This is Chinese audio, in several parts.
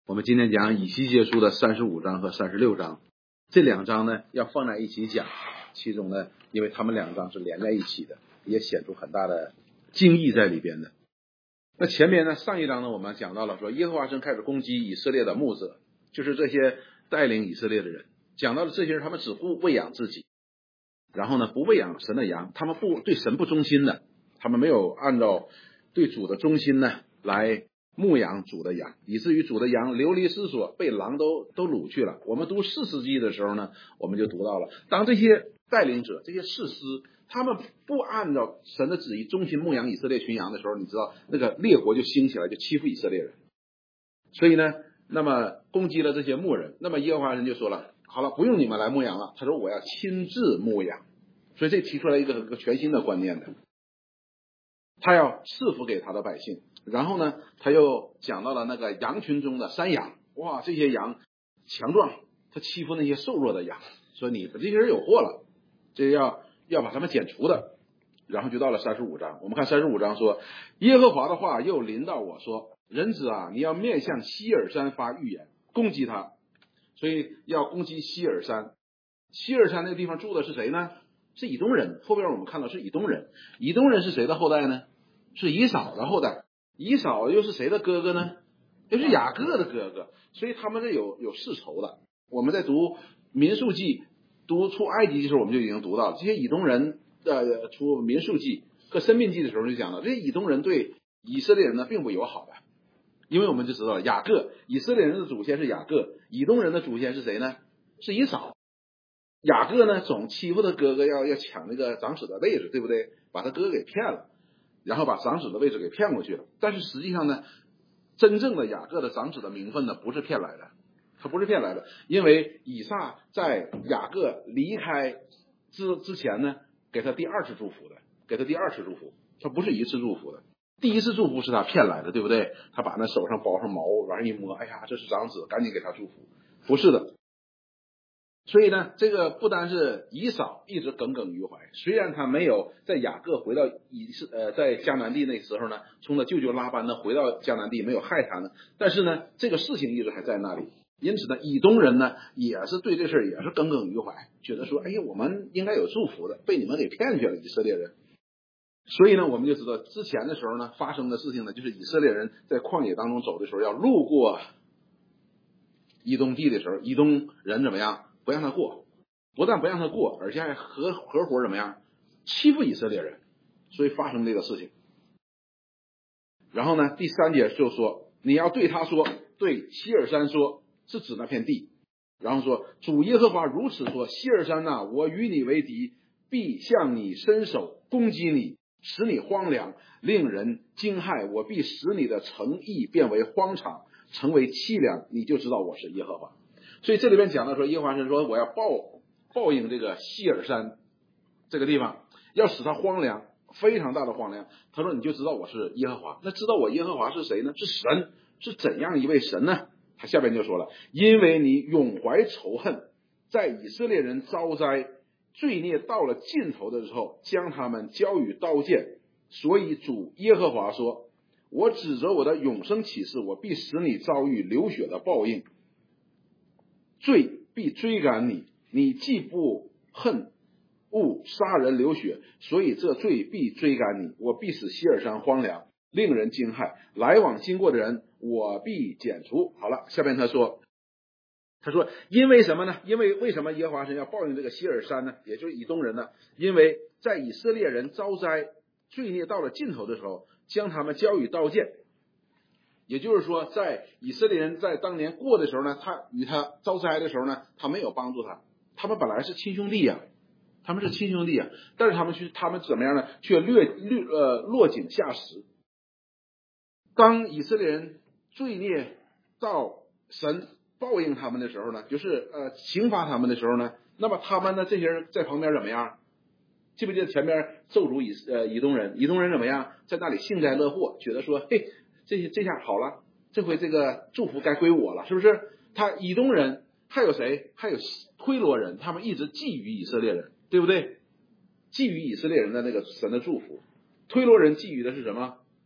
我们今天讲以西结书的35章和36章，这两章呢要放在一起讲，其中呢，因为他们两章是连在一起的，也显出很大的精义在里边的。那前面呢，上一章呢，我们讲到了说耶和华神开始攻击以色列的牧者，就是这些带领以色列的人，讲到了这些人他们只顾喂养自己，然后呢不喂养神的羊，他们不对神不忠心的，他们没有按照对主的忠心呢来牧养主的羊，以至于主的羊流离失所，被狼都掳去了。我们读士师记的时候呢，我们就读到了，当这些带领者这些士师他们不按照神的旨意忠心牧养以色列群羊的时候，你知道那个列国就兴起来，就欺负以色列人，所以呢那么攻击了这些牧人。那么耶和华人就说了，好了，不用你们来牧养了，他说我要亲自牧养。所以这提出来一个全新的观念的，他要赐福给他的百姓。然后呢他又讲到了那个羊群中的山羊，哇，这些羊强壮，他欺负那些瘦弱的羊，说你这些人有祸了，这要把他们剪除的。然后就到了35章，我们看35章说，耶和华的话又临到我说，人子啊，你要面向希尔山发预言，攻击他。所以要攻击希尔山。希尔山那个地方住的是谁呢？是以东人。后边我们看到是以东人。以东人是谁的后代呢？是以扫的后代。以扫又是谁的哥哥呢？就是雅各的哥哥。所以他们这有世仇的。我们在读民数记读出埃及的时候，我们就已经读到了这些以东人出民数记和申命记的时候就讲到，这些以东人对以色列人呢并不友好的。因为我们就知道了，雅各以色列人的祖先是雅各，以东人的祖先是谁呢？是以扫。雅各呢总欺负他哥哥，要抢那个长子的位置，对不对？把他哥哥给骗了，然后把长子的位置给骗过去了。但是实际上呢，真正的雅各的长子的名分呢不是骗来的，他不是骗来的，因为以撒在雅各离开之前呢，给他第二次祝福的，给他第二次祝福，他不是一次祝福的。第一次祝福是他骗来的，对不对？他把那手上包上毛，完一摸，哎呀，这是长子，赶紧给他祝福。不是的。所以呢，这个不单是以扫一直耿耿于怀，虽然他没有在雅各回到在迦南地那时候呢，从他舅舅拉班呢回到迦南地没有害他呢，但是呢，这个事情一直还在那里。因此呢，以东人呢也是对这事也是耿耿于怀，觉得说，哎呀，我们应该有祝福的，被你们给骗去了，以色列人。所以呢，我们就知道之前的时候呢，发生的事情呢，就是以色列人在旷野当中走的时候，要路过以东地的时候，以东人怎么样？不让他过，不但不让他过，而且还合伙怎么样？欺负以色列人，所以发生这个事情。然后呢，第3节就说，你要对他说，对希尔山说，是指那片地。然后说，主耶和华如此说，希尔山啊，我与你为敌，必向你伸手攻击你，使你荒凉，令人惊骇。我必使你的城邑变为荒场，成为凄凉，你就知道我是耶和华。所以这里边讲到说，耶和华神说，我要报应这个希尔山这个地方，要使它荒凉，非常大的荒凉。他说你就知道我是耶和华。那知道我耶和华是谁呢？是神。是怎样一位神呢？他下边就说了，因为你永怀仇恨，在以色列人遭灾罪孽到了尽头的时候，将他们交与刀剑。所以主耶和华说，我指着我的永生启示，我必使你遭遇流血的报应，罪必追赶你，你既不恨恶杀人流血，所以这罪必追赶你。我必使希尔山荒凉，令人惊骇，来往经过的人我必剪除。好了，下边他说因为什么呢？为什么耶和华神要报应这个希尔山呢？也就是以东人呢？因为在以色列人遭灾罪孽到了尽头的时候，将他们交与刀剑。也就是说，在以色列人在当年过的时候呢，他与他遭灾的时候呢，他没有帮助他，他们本来是亲兄弟呀，他们是亲兄弟呀，但是他们怎么样呢？却落井下石。当以色列人罪孽到神报应他们的时候呢，就是刑罚他们的时候呢，那么他们呢这些人在旁边怎么样？记不记得前边咒诅以东人怎么样？在那里幸灾乐祸，觉得说，嘿，这下好了，这回这个祝福该归我了，是不是？他以东人还有谁？还有推罗人，他们一直觊觎以色列人，对不对？觊觎以色列人的那个神的祝福。推罗人觊觎的是什么？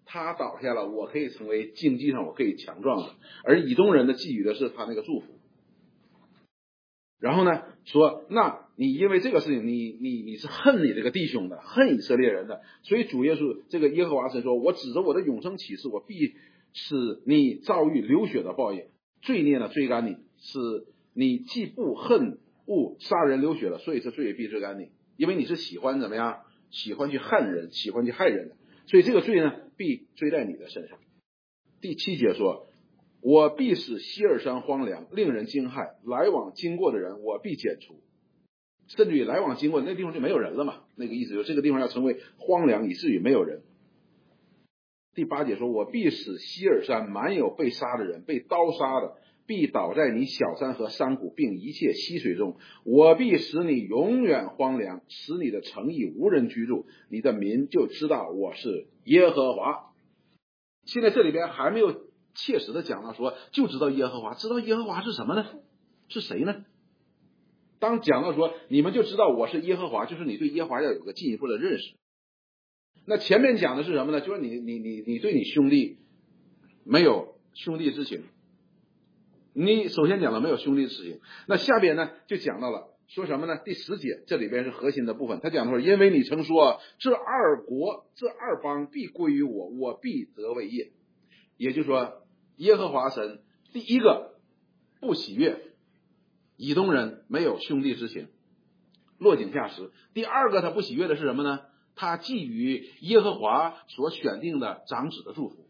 他倒下了，我可以成为经济上我可以强壮的。而以东人呢，寄予的是他那个祝福。然后呢，说，那你因为这个事情，你是恨你这个弟兄的，恨以色列人的，所以主耶稣这个耶和华神说，我指着我的永生启示，我必使你遭遇流血的报应，罪孽呢追赶你，是你既不恨恶杀人流血了，所以这罪也必追赶你，因为你是喜欢怎么样，喜欢去恨人，喜欢去害人的，所以这个罪呢必追在你的身上。第7节说，我必使希尔山荒凉，令人惊骇，来往经过的人我必剪除。甚至于来往经过的那地方就没有人了嘛，那个意思就是这个地方要成为荒凉，以至于没有人。第8节说，我必使希尔山满有被杀的人，被刀杀的，必倒在你小山和山谷，并一切溪水中。我必使你永远荒凉，使你的城邑无人居住，你的民就知道我是耶和华。现在这里边还没有切实的讲到说就知道耶和华，知道耶和华是什么呢？是谁呢？当讲到说你们就知道我是耶和华，就是你对耶和华要有个进一步的认识。那前面讲的是什么呢？就是你对你兄弟没有兄弟之情，你首先讲了没有兄弟之情。那下边呢就讲到了说什么呢？第10节这里边是核心的部分，他讲说，因为你曾说这二国这二邦必归于我，我必得为业。也就是说耶和华神第一个不喜悦以东人没有兄弟之情，落井下石。第二个他不喜悦的是什么呢？他觊觎耶和华所选定的长子的祝福。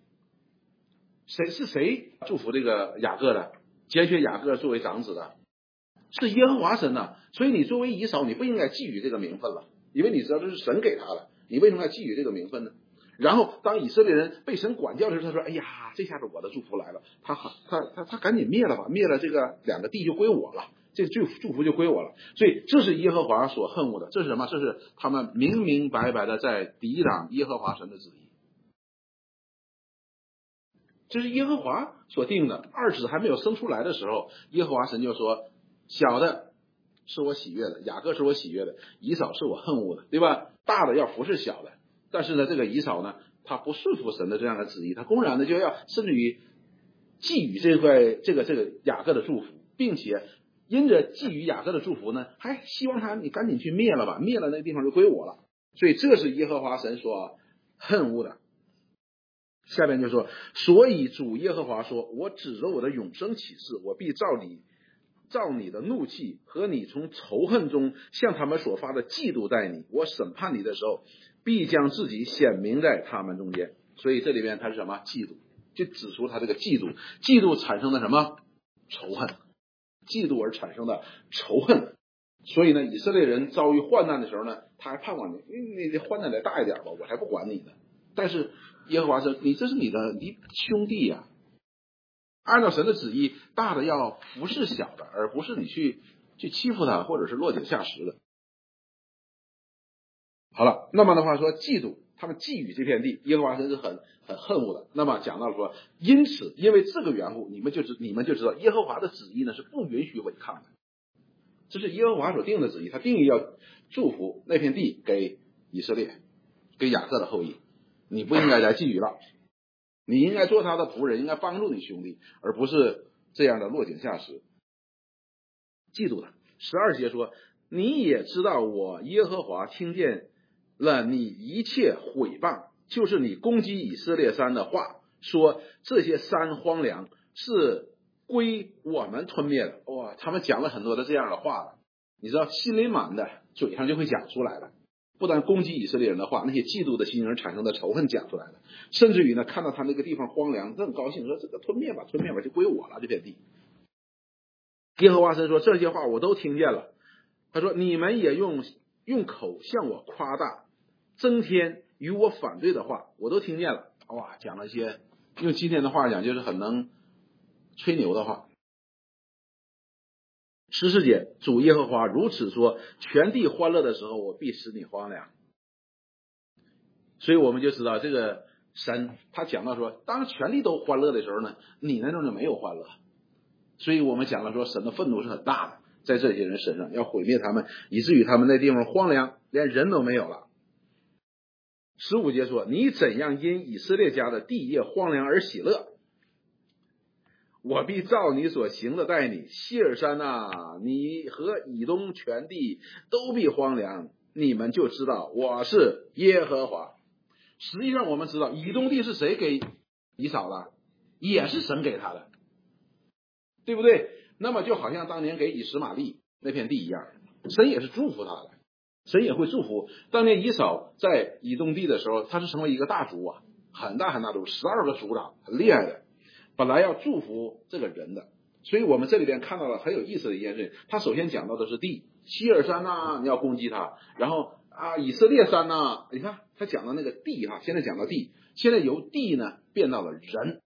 谁祝福这个雅各的，拣选雅各作为长子的？是耶和华神呐。所以你作为以扫，你不应该觊觎这个名分了，因为你知道这是神给他的，你为什么要觊觎这个名分呢？然后当以色列人被神管教的时候，他说，哎呀，这下子我的祝福来了，他赶紧灭了吧，灭了这个2个地就归我了，这祝福就归我了。所以这是耶和华所恨恶的。这是什么？这是他们明明白白的在抵挡耶和华神的旨意。这是耶和华所定的。二子还没有生出来的时候，耶和华神就说，小的是我喜悦的，雅各是我喜悦的，以扫是我恨恶的，对吧？大的要服侍小的。但是呢，这个以扫呢，他不顺服神的这样的旨意，他公然的就要甚至于觊觎这个雅各的祝福，并且因着觊觎雅各的祝福呢，还希望他你赶紧去灭了吧，灭了那个地方就归我了。所以这是耶和华神所恨恶的。下边就说，所以主耶和华说，我指着我的永生启示，我必照你的怒气和你从仇恨中向他们所发的嫉妒待你，我审判你的时候必将自己显明在他们中间。所以这里边他是什么？嫉妒，就指出他这个嫉妒产生的什么？仇恨，嫉妒而产生的仇恨。所以呢，以色列人遭遇患难的时候呢，他还盼望你患难再大一点吧，我才不管你呢。但是耶和华说，你这是你兄弟呀，按照神的旨意，大的要服侍小的，而不是你去欺负他，或者是落井下石的。好了，那么的话说，嫉妒，他们觊觎这片地，耶和华神是很恨恶的。那么讲到说，因此因为这个缘故，你们就知道耶和华的旨意呢是不允许违抗的。这是耶和华所定的旨意，他定义要祝福那片地给以色列，给雅各的后裔。你不应该再觊觎了，你应该做他的仆人，应该帮助你兄弟，而不是这样的落井下石。嫉妒的。12节说，你也知道我耶和华听见了你一切毁谤，就是你攻击以色列山的话，说这些山荒凉，是归我们吞灭的。哇，他们讲了很多的这样的话了，你知道心里满的，嘴上就会讲出来了。不但攻击以色列人的话，那些嫉妒的心而产生的仇恨讲出来了，甚至于呢，看到他那个地方荒凉，很高兴，说这个吞灭吧，就归我了这片地。耶和华神说，这些话我都听见了。他说，你们也用口向我夸大，增添与我反对的话，我都听见了。哇，讲了一些用今天的话讲，就是很能吹牛的话。14节，主耶和华如此说，全地欢乐的时候，我必使你荒凉。所以我们就知道这个神他讲到说，当全地都欢乐的时候呢，你那种就没有欢乐。所以我们讲了说，神的愤怒是很大的，在这些人身上要毁灭他们，以至于他们那地方荒凉，连人都没有了。 15节说，你怎样因以色列家的地业荒凉而喜乐，我必照你所行的待你。希尔山啊，你和以东全地都必荒凉，你们就知道我是耶和华。实际上我们知道以东地是谁给以扫的，也是神给他的，对不对？那么就好像当年给以实玛利那片地一样，神也是祝福他的，神也会祝福。当年以扫在以东地的时候，他是成为一个大族啊，很大很大族，12个族长，很厉害的，本来要祝福这个人的。所以我们这里边看到了很有意思的一件事，他首先讲到的是地，希尔山啊，你要攻击他，然后以色列山啊，你看他讲的那个地哈，现在讲到地，现在由地呢变到了人，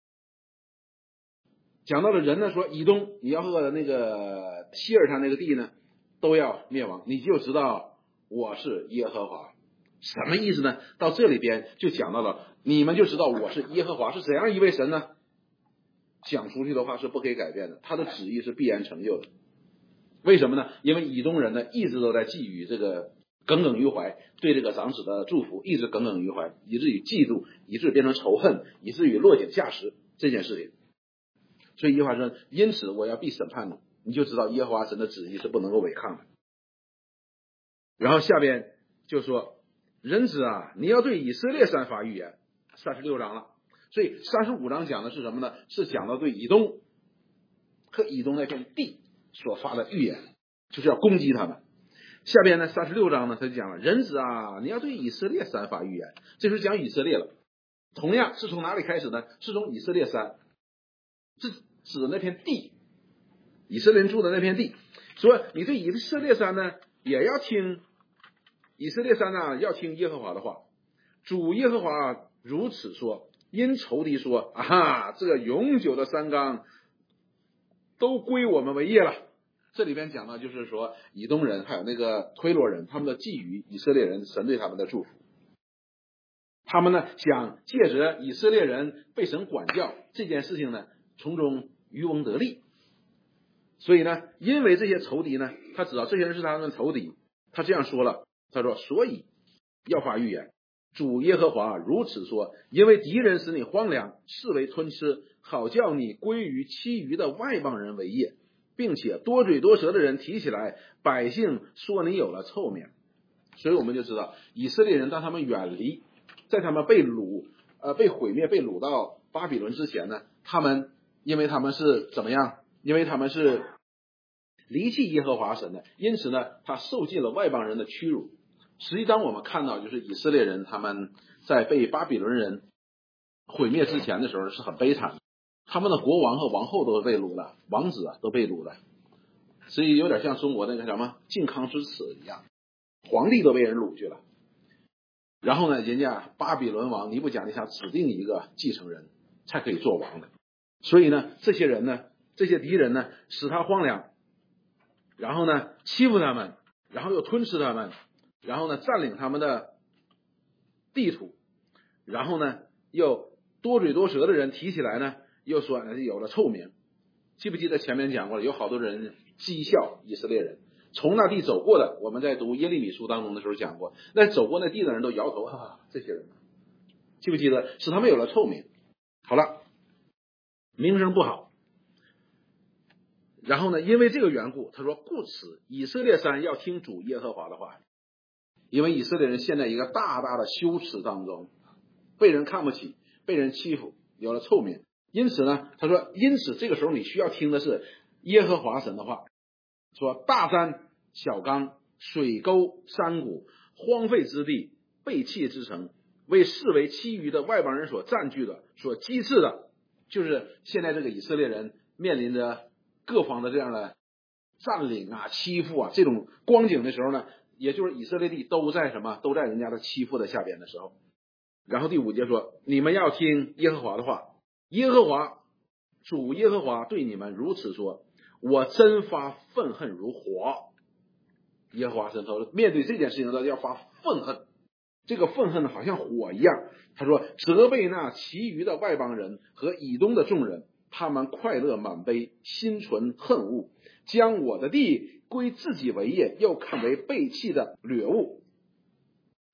讲到了人呢，说以东你要和那个希尔山那个地呢都要灭亡，你就知道我是耶和华。什么意思呢？到这里边就讲到了，你们就知道我是耶和华。是怎样一位神呢？讲出去的话是不可以改变的，他的旨意是必然成就的。为什么呢？因为以东人呢一直都在觊觎这个，耿耿于怀，对这个长子的祝福一直耿耿于怀，以至于嫉妒，以至于变成仇恨，以至于落井下石这件事情。所以耶和华说，因此我要必审判你，你就知道耶和华神的旨意是不能够违抗的。然后下边就说，人子啊，你要对以色列山发预言，36章了。所以35章讲的是什么呢？是讲到对以东和以东那片地所发的预言，就是要攻击他们。下边呢36章呢他就讲了，人子啊，你要对以色列山发预言，这是讲以色列了。同样是从哪里开始呢？是从以色列山，是指那片地，以色列人住的那片地。说你对以色列山呢也要听，以色列山呢要听耶和华的话，主耶和华如此说，因仇敌说，这个永久的山冈都归我们为业了。这里边讲到就是说以东人还有那个推罗人，他们的觊觎以色列人神对他们的祝福，他们呢想借着以色列人被神管教这件事情呢从中渔翁得利。所以呢因为这些仇敌呢，他知道这些人是他们的仇敌，他这样说了，他说，所以要发预言，主耶和华如此说，因为敌人使你荒凉，视为吞吃，好叫你归于其余的外邦人为业，并且多嘴多舌的人提起来，百姓说你有了臭名。所以我们就知道以色列人当他们远离，在他们被毁灭被掳到巴比伦之前呢，他们因为他们是怎么样，因为他们是离弃耶和华神的，因此呢他受尽了外邦人的屈辱。实际上我们看到就是以色列人他们在被巴比伦人毁灭之前的时候是很悲惨的，他们的国王和王后都被掳了，王子都被掳了，所以有点像中国那个什么靖康之耻一样，皇帝都被人掳去了。然后呢人家巴比伦王尼布甲尼撒指定一个继承人才可以做王的，所以呢这些人呢，这些敌人呢使他荒凉，然后呢欺负他们，然后又吞噬他们，然后呢占领他们的地土，然后呢又多嘴多舌的人提起来呢又说有了臭名。记不记得前面讲过了，有好多人讥笑以色列人，从那地走过的，我们在读耶利米书当中的时候讲过，那走过那地的人都摇头，这些人记不记得使他们有了臭名。好了，名声不好。然后呢因为这个缘故，他说，故此以色列山要听主耶和华的话。因为以色列人陷在一个大大的羞耻当中，被人看不起，被人欺负，有了臭名。因此呢他说，因此这个时候你需要听的是耶和华神的话，说大山小冈水沟山谷荒废之地背弃之城，为视为其余的外邦人所占据的所讥刺的。就是现在这个以色列人面临着各方的这样的占领欺负这种光景的时候呢，也就是以色列地都在什么，都在人家的欺负的下边的时候。然后第5节说，你们要听耶和华的话，耶和华主耶和华对你们如此说，我真发愤恨如火。耶和华神说，面对这件事情他要发愤恨，这个愤恨好像火一样。他说，责备那其余的外邦人和以东的众人，他们快乐满杯，心存恨恶，将我的地归自己为业，又看为背弃的掠物。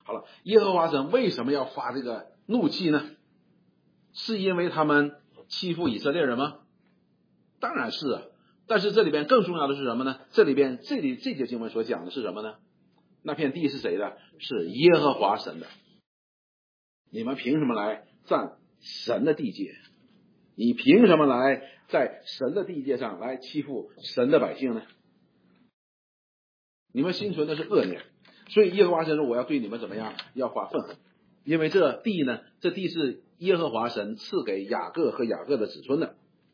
好了，耶和华神为什么要发这个怒气呢？是因为他们欺负以色列人吗？当然是啊。但是这里边更重要的是什么呢？这节经文所讲的是什么呢？那片地是谁的？是耶和华神的。你们凭什么来占神的地界？你凭什么来在神的地界上来欺负神的百姓呢？你们心存的是恶念，所以耶和华神说我要对你们怎么样？要发愤恨。因为这地呢，这地是耶和华神赐给雅各和雅各的子孙的。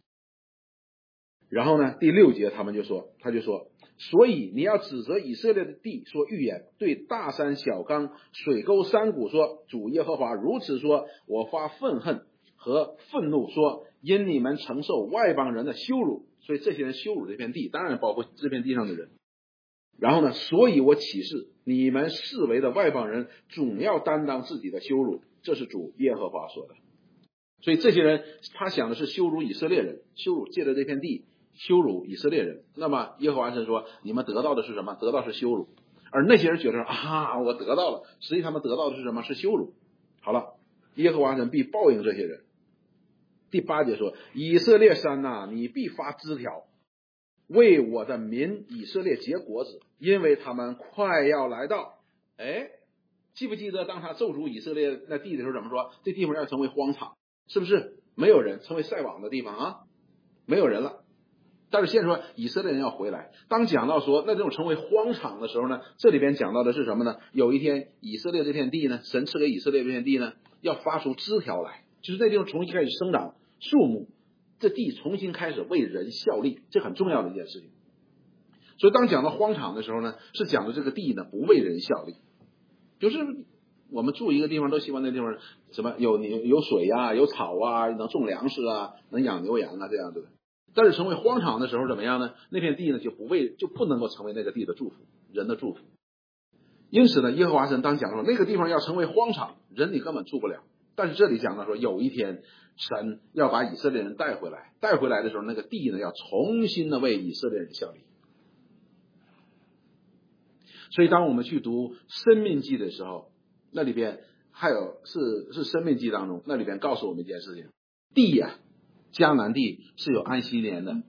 然后呢，第6节他就说，所以你要指责以色列的地说预言，对大山小冈水沟山谷说，主耶和华如此说，我发愤恨和愤怒，说因你们承受外邦人的羞辱，所以这些人羞辱这片地，当然包括这片地上的人。然后呢，所以我启示你们视为的外邦人总要担当自己的羞辱，这是主耶和华说的。所以这些人他想的是羞辱以色列人，羞辱借着这片地羞辱以色列人。那么耶和华神说你们得到的是什么？得到是羞辱。而那些人觉得我得到了，实际他们得到的是什么？是羞辱。好了，耶和华神必报应这些人。第8节说，以色列山哪，你必发枝条，为我的民以色列结果子，因为他们快要来到。记不记得当他咒诅以色列那地的时候怎么说？这地方要成为荒场，是不是？没有人，成为晒网的地方啊，没有人了。但是现在说以色列人要回来。当讲到说那这种成为荒场的时候呢，这里边讲到的是什么呢？有一天以色列这片地呢，神赐给以色列这片地呢，要发出枝条来，就是这地方重新开始生长树木，这地重新开始为人效力，这很重要的一件事情。所以当讲到荒场的时候呢，是讲的这个地呢不为人效力。就是我们住一个地方都希望那地方什么有水啊，有草啊，能种粮食啊，能养牛羊啊，这样对吧？但是成为荒场的时候怎么样呢？那片地呢就不能够成为那个地的祝福，人的祝福。因此呢，耶和华神当讲说那个地方要成为荒场，人你根本住不了。但是这里讲到说有一天神要把以色列人带回来的时候，那个地呢要重新的为以色列人效力。所以当我们去读申命记的时候，那里边还有是申命记当中，那里边告诉我们一件事情，地迦南地是有安息年的。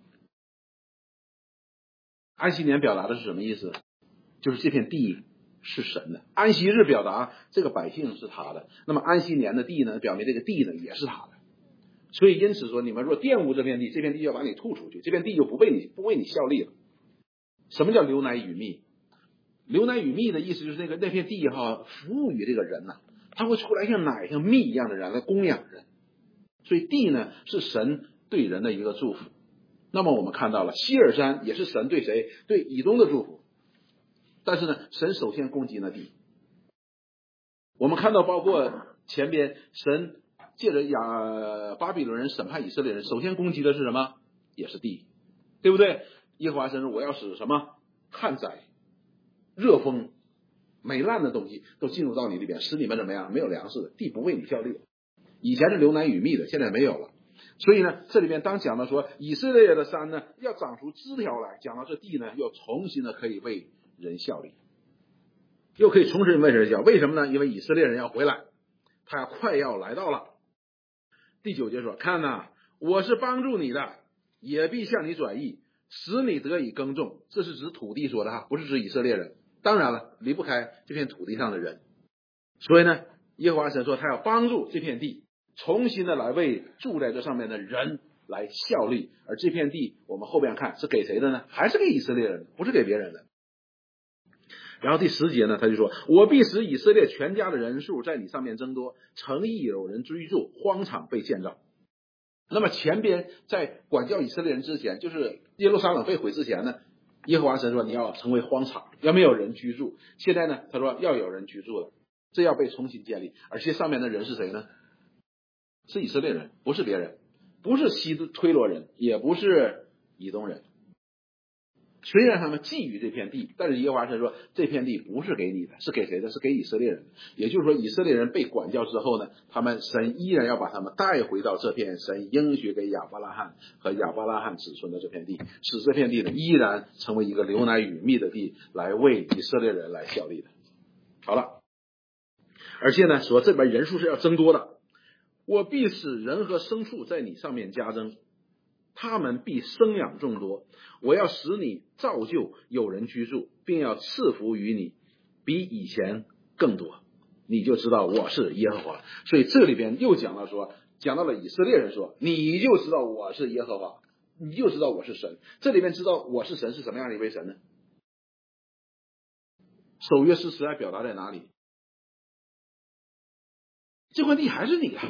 安息年表达的是什么意思？就是这片地是神的。安息日表达这个百姓是他的，那么安息年的地呢，表明这个地呢也是他的。所以因此说，你们若玷污这片地，这片地要把你吐出去，这片地就不为你效力了。什么叫流奶与蜜？流奶与蜜的意思就是那片地服务于这个人他会出来像奶像蜜一样的人来供养人。所以地呢是神对人的一个祝福。那么我们看到了希尔山也是神对谁？对以东的祝福。但是呢，神首先攻击那地。我们看到包括前边神借着巴比伦人审判以色列人，首先攻击的是什么？也是地，对不对？耶和华神说我要使什么？旱灾、热风、霉烂的东西都进入到你里边，使你们怎么样？没有粮食的，地不为你效力。以前是流奶与蜜的，现在没有了。所以呢，这里边当讲到说以色列的山呢要长出枝条来，讲到这地呢又重新的可以为人效力，又可以重新为人效。为什么呢？因为以色列人要回来，他快要来到了。第9节说，看我是帮助你的，也必向你转意，使你得以耕种。这是指土地说的不是指以色列人。当然了，离不开这片土地上的人。所以呢，耶和华神说他要帮助这片地重新的来为住在这上面的人来效力。而这片地我们后边看是给谁的呢？还是给以色列人，不是给别人的。然后第10节呢，他就说我必使以色列全家的人数在你上面增多，城邑有人居住，荒场被建造。那么前边在管教以色列人之前，就是耶路撒冷被毁之前呢，耶和华神说你要成为荒场，要没有人居住。现在呢，他说要有人居住了，这要被重新建立。而且上面的人是谁呢？是以色列人，不是别人，不是西推罗人，也不是以东人。虽然他们觊觎这片地，但是耶和华神说这片地不是给你的，是给谁的？是给以色列人。也就是说以色列人被管教之后呢，神依然要把他们带回到这片神应许给亚伯拉罕和亚伯拉罕子孙的这片地，使这片地呢依然成为一个流奶与蜜的地，来为以色列人来效力的。好了， 而且呢说这边人数是要增多的，我必使人和牲畜在你上面加增，他们必生养众多，我要使你造就有人居住，并要赐福于你，比以前更多，你就知道我是耶和华。所以这里边又讲到了以色列人说，你就知道我是耶和华，你就知道我是神。这里边知道我是神是什么样的一位神呢？守约施慈爱表达在哪里？这块地还是你的，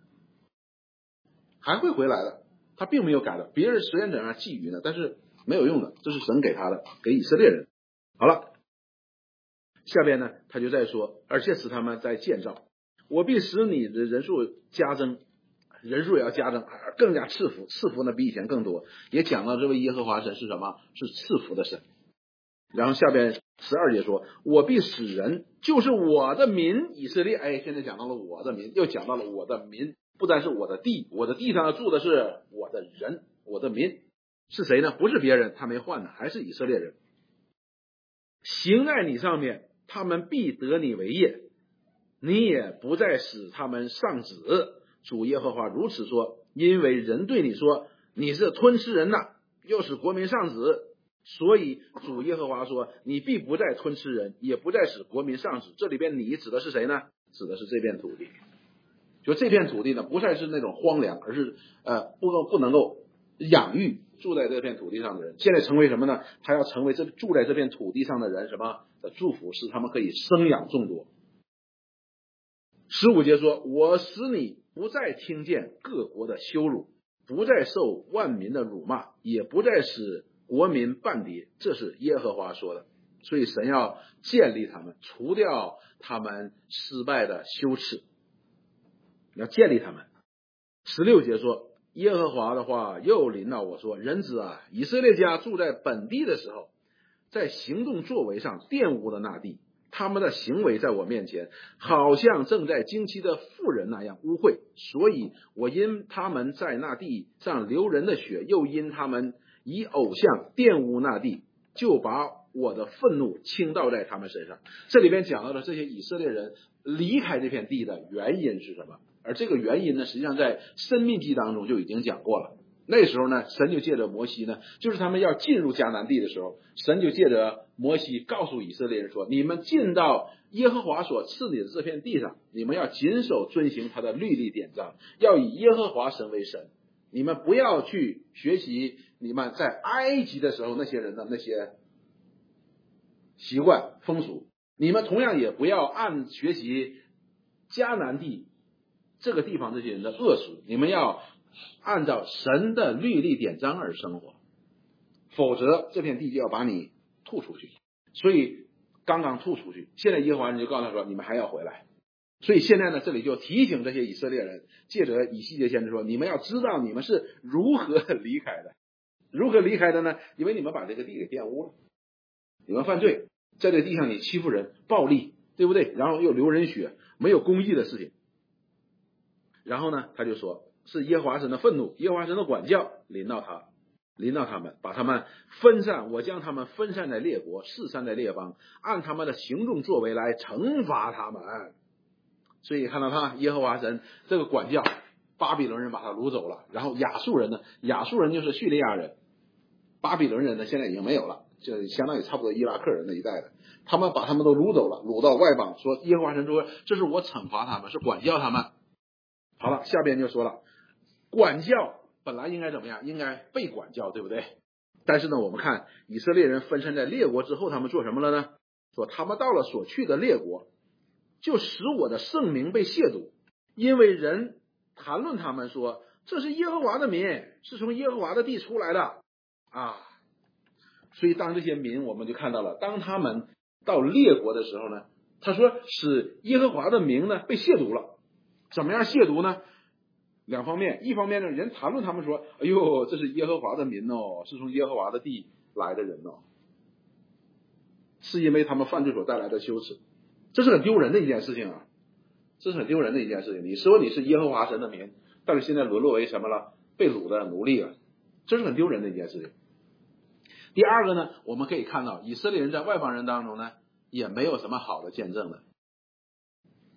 还会回来的，他并没有改的。别人虽然在那觊觎呢，但是没有用的，这是神给他的，给以色列人。好了，下边呢他就在说，而且使他们在建造，我必使你的人数加增，人数也要加增，更加赐福，赐福呢比以前更多。也讲到这位耶和华神是什么？是赐福的神。然后下边12节说，我必使人，就是我的民以色列。哎，现在讲到了我的民，又讲到了我的民，不单是我的地，我的地上住的是我的人，我的民是谁呢？不是别人，他没换的，还是以色列人。行在你上面，他们必得你为业，你也不再使他们丧子。主耶和华如此说，因为人对你说，你是吞吃人的，又使国民丧子，所以主耶和华说，你必不再吞吃人，也不再使国民丧子。这里边你指的是谁呢？指的是这片土地。就这片土地呢，不再是那种荒凉，而是不能够养育住在这片土地上的人。现在成为什么呢？他要成为住在这片土地上的人什么的祝福，使他们可以生养众多。15节说，我使你不再听见各国的羞辱，不再受万民的辱骂，也不再使国民半跌，这是耶和华说的。所以神要建立他们，除掉他们失败的羞耻，要建立他们。16节说，耶和华的话又临到我说，人子啊，以色列家住在本地的时候，在行动作为上玷污了那地，他们的行为在我面前好像正在经期的妇人那样污秽，所以我因他们在那地上流人的血，又因他们以偶像玷污那地，就把我的愤怒倾倒在他们身上。这里边讲到的这些以色列人离开这片地的原因是什么？而这个原因呢，实际上在申命记当中就已经讲过了。那时候呢，神就借着摩西呢，就是他们要进入迦南地的时候，神就借着摩西告诉以色列人说，你们进到耶和华所赐你的这片地上，你们要谨守遵行他的律例典章，要以耶和华神为神，你们不要去学习你们在埃及的时候那些人的那些习惯风俗，你们同样也不要学习迦南地这个地方这些人的恶俗，你们要按照神的律例典章而生活，否则这片地就要把你吐出去。所以刚刚吐出去，现在耶和华人就告诉他说，你们还要回来。所以现在呢，这里就提醒这些以色列人，借着以西结先知说，你们要知道你们是如何离开的。如何离开的呢？因为你们把这个地给玷污了，你们犯罪，在这地上你欺负人，暴力，对不对？然后又流人血，没有公义的事情。然后呢，他就说是耶和华神的愤怒，耶和华神的管教临到他们，把他们分散，我将他们分散在列国，四散在列邦，按他们的行动作为来惩罚他们。所以看到他耶和华神这个管教，巴比伦人把他掳走了，然后亚述人呢，亚述人就是叙利亚人，巴比伦人呢现在已经没有了，就相当于差不多伊拉克人那一代的，他们把他们都掳走了，掳到外邦，说耶和华神说这是我惩罚他们，是管教他们。好了，下边就说了，管教本来应该怎么样？应该被管教，对不对？但是呢，我们看以色列人分散在列国之后，他们做什么了呢？说他们到了所去的列国，就使我的圣名被亵渎，因为人谈论他们说，这是耶和华的民，是从耶和华的地出来的啊。所以当这些民，我们就看到了，当他们到列国的时候呢，他说使耶和华的名呢被亵渎了。怎么样亵渎呢？两方面，一方面呢，人谈论他们说，哎呦，这是耶和华的民哦，是从耶和华的地来的人哦，是因为他们犯罪所带来的羞耻，这是很丢人的一件事情啊，这是很丢人的一件事情。你说你是耶和华神的民，但是现在沦落为什么了？被掳的奴隶了，这是很丢人的一件事情。第二个呢，我们可以看到以色列人在外邦人当中呢，也没有什么好的见证的。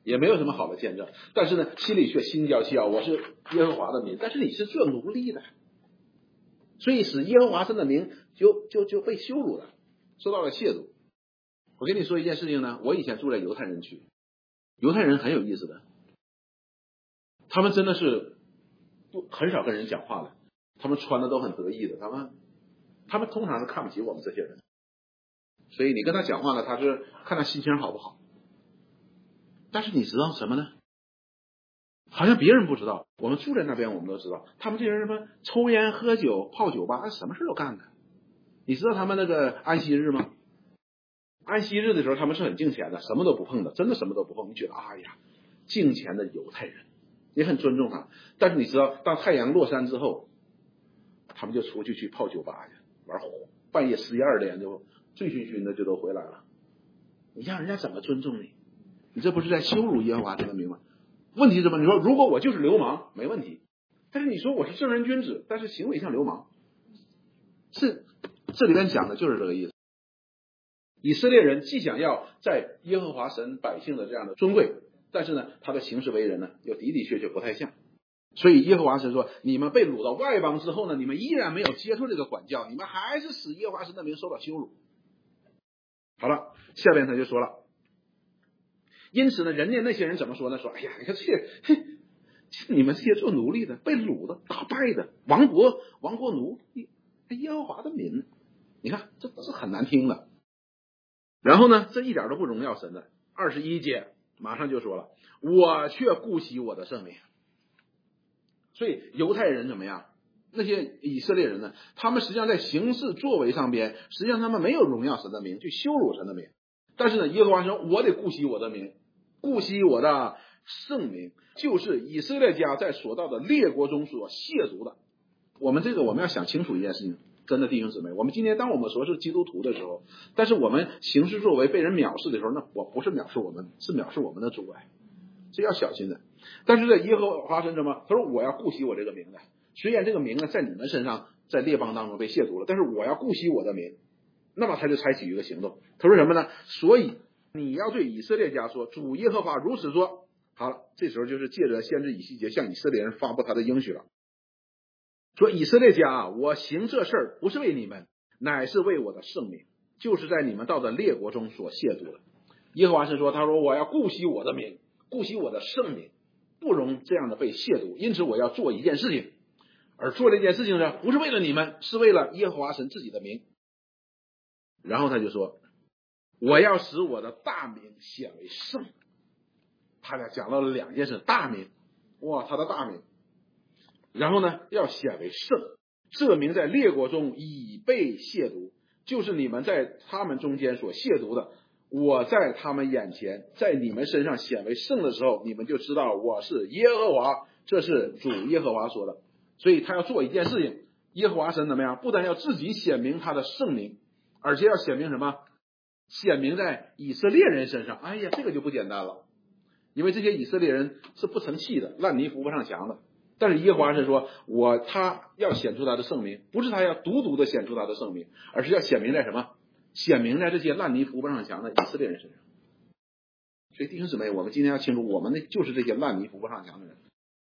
也没有什么好的见证。但是呢，心里却心焦气傲，我是耶和华的民，但是你是做奴隶的，所以使耶和华神的名就被羞辱了，受到了亵渎。我跟你说一件事情呢，我以前住在犹太人区，犹太人很有意思的，他们真的是很少跟人讲话的，他们穿的都很得意的，他们通常是看不起我们这些人，所以你跟他讲话呢，他是看他心情好不好。但是你知道什么呢？好像别人不知道，我们住在那边我们都知道，他们这些人什么抽烟喝酒泡酒吧，什么事都干的。你知道他们那个安息日吗？安息日的时候他们是很敬虔的，什么都不碰的，真的什么都不碰。你觉得哎呀，敬虔的犹太人也很尊重他。但是你知道当太阳落山之后，他们就出去泡酒吧去玩，半夜11、12点就醉醺醺的就都回来了。你让人家怎么尊重你？你这不是在羞辱耶和华这个名吗？问题是什么？你说如果我就是流氓没问题，但是你说我是正人君子，但是行为像流氓，是这里面讲的就是这个意思。以色列人既想要在耶和华神百姓的这样的尊贵，但是呢他的行事为人呢又的的确确不太像。所以耶和华神说，你们被掳到外邦之后呢，你们依然没有接受这个管教，你们还是使耶和华神的名受到羞辱。好了，下边他就说了，因此呢，人家那些人怎么说呢？说，哎呀，你看你们这些做奴隶的、被掳的、打败的、亡国奴，耶和华的民，你看这是很难听的。然后呢，这一点都不荣耀神的。21节马上就说了，我却顾惜我的圣名。所以犹太人怎么样？那些以色列人呢？他们实际上在行事作为上边，实际上他们没有荣耀神的名，去羞辱神的名。但是呢，耶和华说，我得顾惜我的名，顾惜我的圣名，就是以色列家在所到的列国中所亵渎的。我们要想清楚一件事情，真的弟兄姊妹，我们今天当我们说是基督徒的时候，但是我们行事作为被人藐视的时候，那我不是藐视我们，是藐视我们的主哎，这要小心的。但是在耶和华神什么？他说我要顾惜我这个名的，虽然这个名呢在你们身上在列邦当中被亵渎了，但是我要顾惜我的名。那么他就采取一个行动，他说什么呢？所以你要对以色列家说，主耶和华如此说。好了，这时候就是借着先知以西结向以色列人发布他的应许了，说以色列家啊，我行这事儿不是为你们，乃是为我的圣名，就是在你们到的列国中所亵渎的。耶和华是说，他说我要顾惜我的名，顾惜我的圣名，不容这样的被亵渎，因此我要做一件事情，而做这件事情呢，不是为了你们，是为了耶和华神自己的名。然后他就说，我要使我的大名显为圣。他俩讲到了两件事，大名，哇，他的大名，然后呢要显为圣，这名在列国中已被亵渎，就是你们在他们中间所亵渎的，我在他们眼前，在你们身上显为圣的时候，你们就知道我是耶和华，这是主耶和华说的。所以他要做一件事情，耶和华神怎么样？不但要自己显明他的圣名，而且要显明什么？显明在以色列人身上。哎呀，这个就不简单了，因为这些以色列人是不成器的，烂泥扶不上墙的。但是耶和华是说，他要显出他的圣名，不是他要独独的显出他的圣名，而是要显明在什么？显明在这些烂泥扶不上墙的以色列人身上。所以弟兄姊妹，我们今天要清楚，我们就是这些烂泥扶不上墙的人。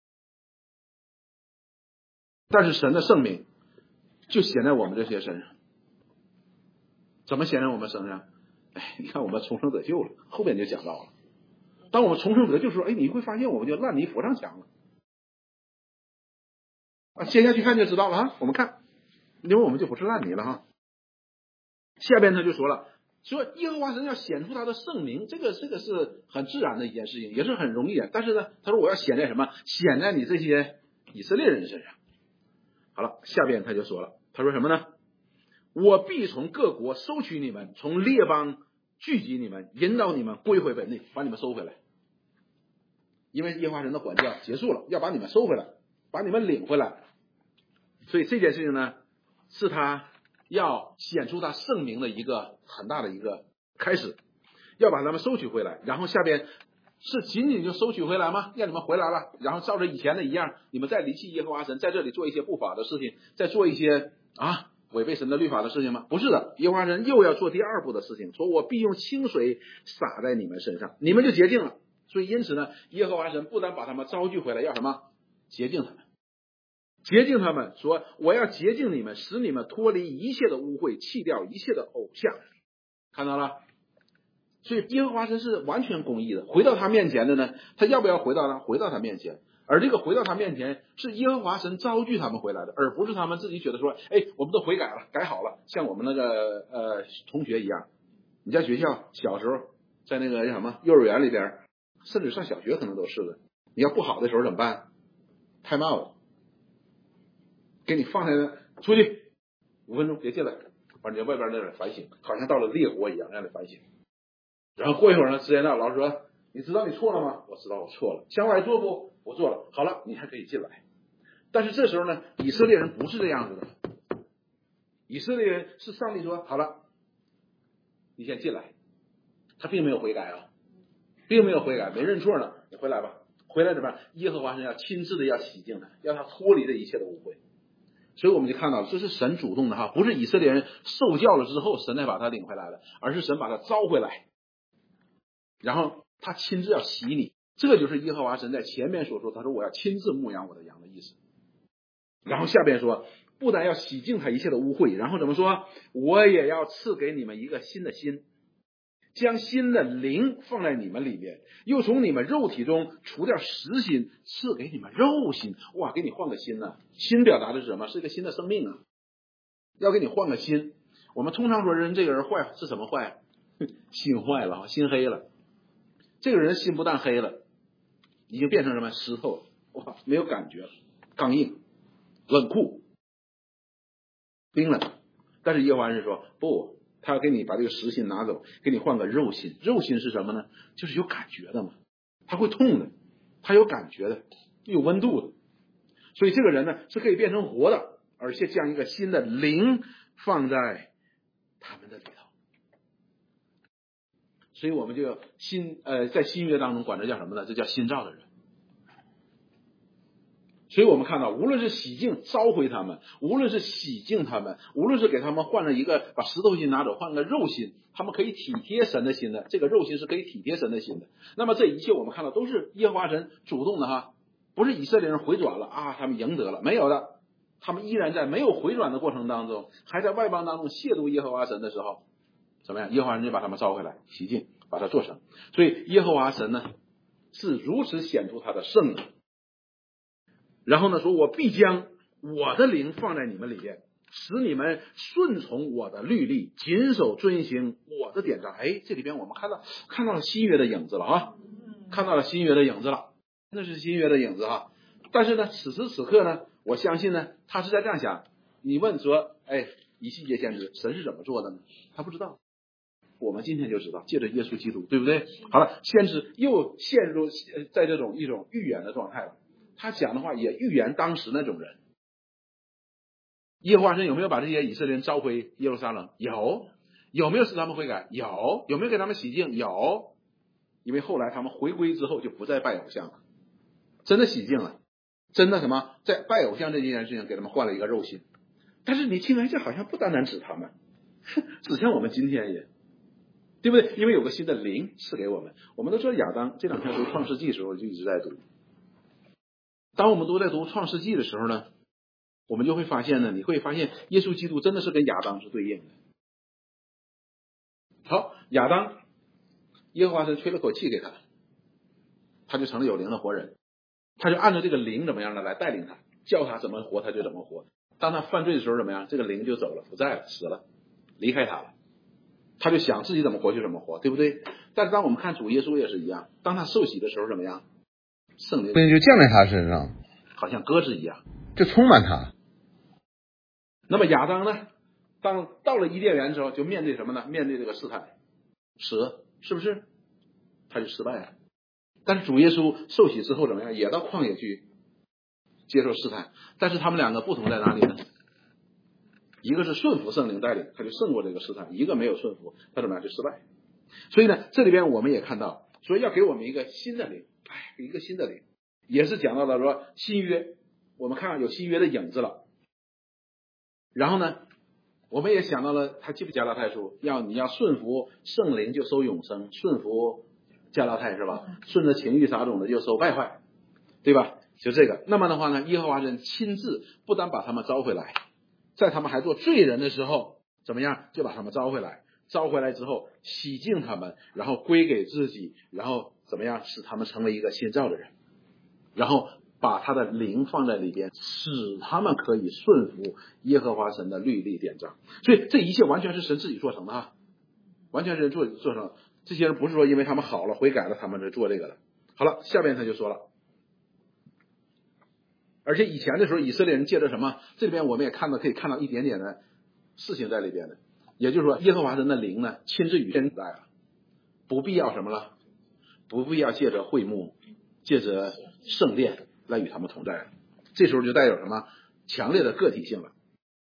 但是神的圣名就显在我们这些身上。怎么显在我们身上？哎，你看我们重生得救了，后边就讲到了。当我们重生得救的时候，哎，你会发现我们就烂泥扶上墙了。接下去看就知道了哈。我们看，因为我们就不是烂泥了哈。下边他就说了，说耶和华神要显出他的圣名，这个是很自然的一件事情，也是很容易的。但是呢，他说我要显在什么？显在你这些以色列人身上。好了，下边他就说了，他说什么呢？我必从各国收取你们，从列邦聚集你们，引导你们归回本地，把你们收回来。因为耶和华神的管教结束了，要把你们收回来，把你们领回来。所以这件事情呢，是他要显出他圣名的一个很大的一个开始，要把他们收取回来。然后下边是仅仅就收取回来吗？让你们回来了，然后照着以前的一样，你们再离弃耶和华神，在这里做一些不法的事情，再做一些违背神的律法的事情吗？不是的，耶和华神又要做第二步的事情，说我必用清水洒在你们身上，你们就洁净了。 所以因此呢，耶和华神不但把他们招聚回来，要什么？洁净他们。洁净他们，说我要洁净你们，使你们脱离一切的污秽，弃掉一切的偶像。看到了？所以耶和华神是完全公义的。回到他面前的呢，他要不要回到呢？回到他面前。而这个回到他面前是耶和华神招聚他们回来的，而不是他们自己觉得说，哎，我们都悔改了，改好了，像我们那个同学一样。你在学校小时候在那个叫什么幼儿园里边，甚至上小学可能都是的。你要不好的时候怎么办？time out，给你放下来，出去5分钟，别进来，完你在外边那儿反省，好像到了烈火一样让你反省。然后过一会儿呢，时间到，老师说你知道你错了吗？我知道我错了。想我做不？我做了。好了，你还可以进来。但是这时候呢，以色列人不是这样子的。以色列人是上帝说好了，你先进来。他并没有悔改啊，并没有悔改，没认错呢。你回来吧，回来怎么办？耶和华神要亲自的要洗净他，让他脱离这一切的污秽。所以我们就看到这是神主动的哈，不是以色列人受教了之后神才把他领回来的，而是神把他招回来，然后他亲自要洗你。这个就是耶和华神在前面所说，他说我要亲自牧养我的羊的意思。然后下边说，不但要洗净他一切的污秽，然后怎么说？我也要赐给你们一个新的心，将新的灵放在你们里面，又从你们肉体中除掉实心，赐给你们肉心。哇，给你换个心呢、心表达的是什么？是一个新的生命啊，要给你换个心。我们通常说人这个人坏是什么坏？心坏了，心黑了。这个人心不但黑了，已经变成什么？湿透了，哇，没有感觉了，刚硬、冷酷、冰冷。但是耶和华是说不，他要给你把这个实心拿走，给你换个肉心。肉心是什么呢？就是有感觉的嘛，他会痛的，他有感觉的，有温度的。所以这个人呢是可以变成活的，而且将一个新的灵放在他们的里头。所以我们就要在新约当中管这叫什么呢？这叫新造的人。所以我们看到，无论是洗净召回他们，无论是洗净他们，无论是给他们换了一个把石头心拿走，换个肉心，他们可以体贴神的心的。这个肉心是可以体贴神的心的。那么这一切我们看到都是耶和华神主动的哈，不是以色列人回转了啊，他们赢得了，没有的，他们依然在没有回转的过程当中，还在外邦当中亵渎耶和华神的时候，怎么样？耶和华神就把他们召回来，洗净，把它做成。所以耶和华神呢是如此显出他的圣的。然后呢，说我必将我的灵放在你们里面，使你们顺从我的律例，谨守遵行我的典章。哎，这里边我们看到了新约的影子了啊，看到了新约的影子了，那是新约的影子哈。但是呢，此时此刻呢，我相信呢，他是在这样想。你问说，哎，以西结先知神是怎么做的呢？他不知道。我们今天就知道，借着耶稣基督，对不对？好了，先知又陷入在这种一种预言的状态了。他讲的话也预言当时那种人。耶和华神有没有把这些以色列人召回耶路撒冷？有。有没有使他们悔改？有。有没有给他们洗净？有。因为后来他们回归之后就不再拜偶像了，真的洗净了，真的什么，在拜偶像这件事情给他们换了一个肉心。但是你听来这好像不单单指他们，指向我们今天也，对不对？因为有个新的灵赐给我们。我们都知道亚当，这两天读创世纪的时候就一直在读。当我们都在读创世纪的时候呢，我们就会发现呢，你会发现耶稣基督真的是跟亚当是对应的。好，亚当，耶和华神吹了口气给他，他就成了有灵的活人，他就按照这个灵怎么样呢来带领他，叫他怎么活他就怎么活。当他犯罪的时候怎么样？这个灵就走了，不在了，死了，离开他了，他就想自己怎么活就怎么活，对不对？但是当我们看主耶稣也是一样，当他受洗的时候怎么样？圣灵就降在他身上， 好像鸽子一样， 就充满他。 那么亚当呢，当到了伊甸园之后，就面对什么呢？面对这个试探，蛇，是不是？他就失败了。但是主耶稣受洗之后怎么样？也到旷野去接受试探。但是他们两个不同在哪里呢？一个是顺服圣灵带领，他就胜过这个试探；一个没有顺服，他怎么样就失败。所以呢，这里边我们也看到，所以要给我们一个新的灵，一个新的灵，也是讲到了说新约，我们看有新约的影子了。然后呢，我们也想到了，他记不加拉太书，你要顺服圣灵就收永生，顺服加拉太是吧？顺着情欲撒种的就收败坏，对吧？就这个。那么的话呢，耶和华神亲自不但把他们招回来，在他们还做罪人的时候，怎么样就把他们招回来，招回来之后洗净他们，然后归给自己，然后怎么样使他们成为一个新造的人，然后把他的灵放在里边，使他们可以顺服耶和华神的律例典章。所以这一切完全是神自己做成的哈，完全是做成。这些人不是说因为他们好了悔改了他们就做这个的。好了，下边他就说了，而且以前的时候以色列人借着什么，这里边我们也可以看到一点点的事情在里边的，也就是说耶和华神的灵呢亲自与人在了，不必要什么了，不必要借着会幕，借着圣殿来与他们同在了，这时候就带有什么强烈的个体性了。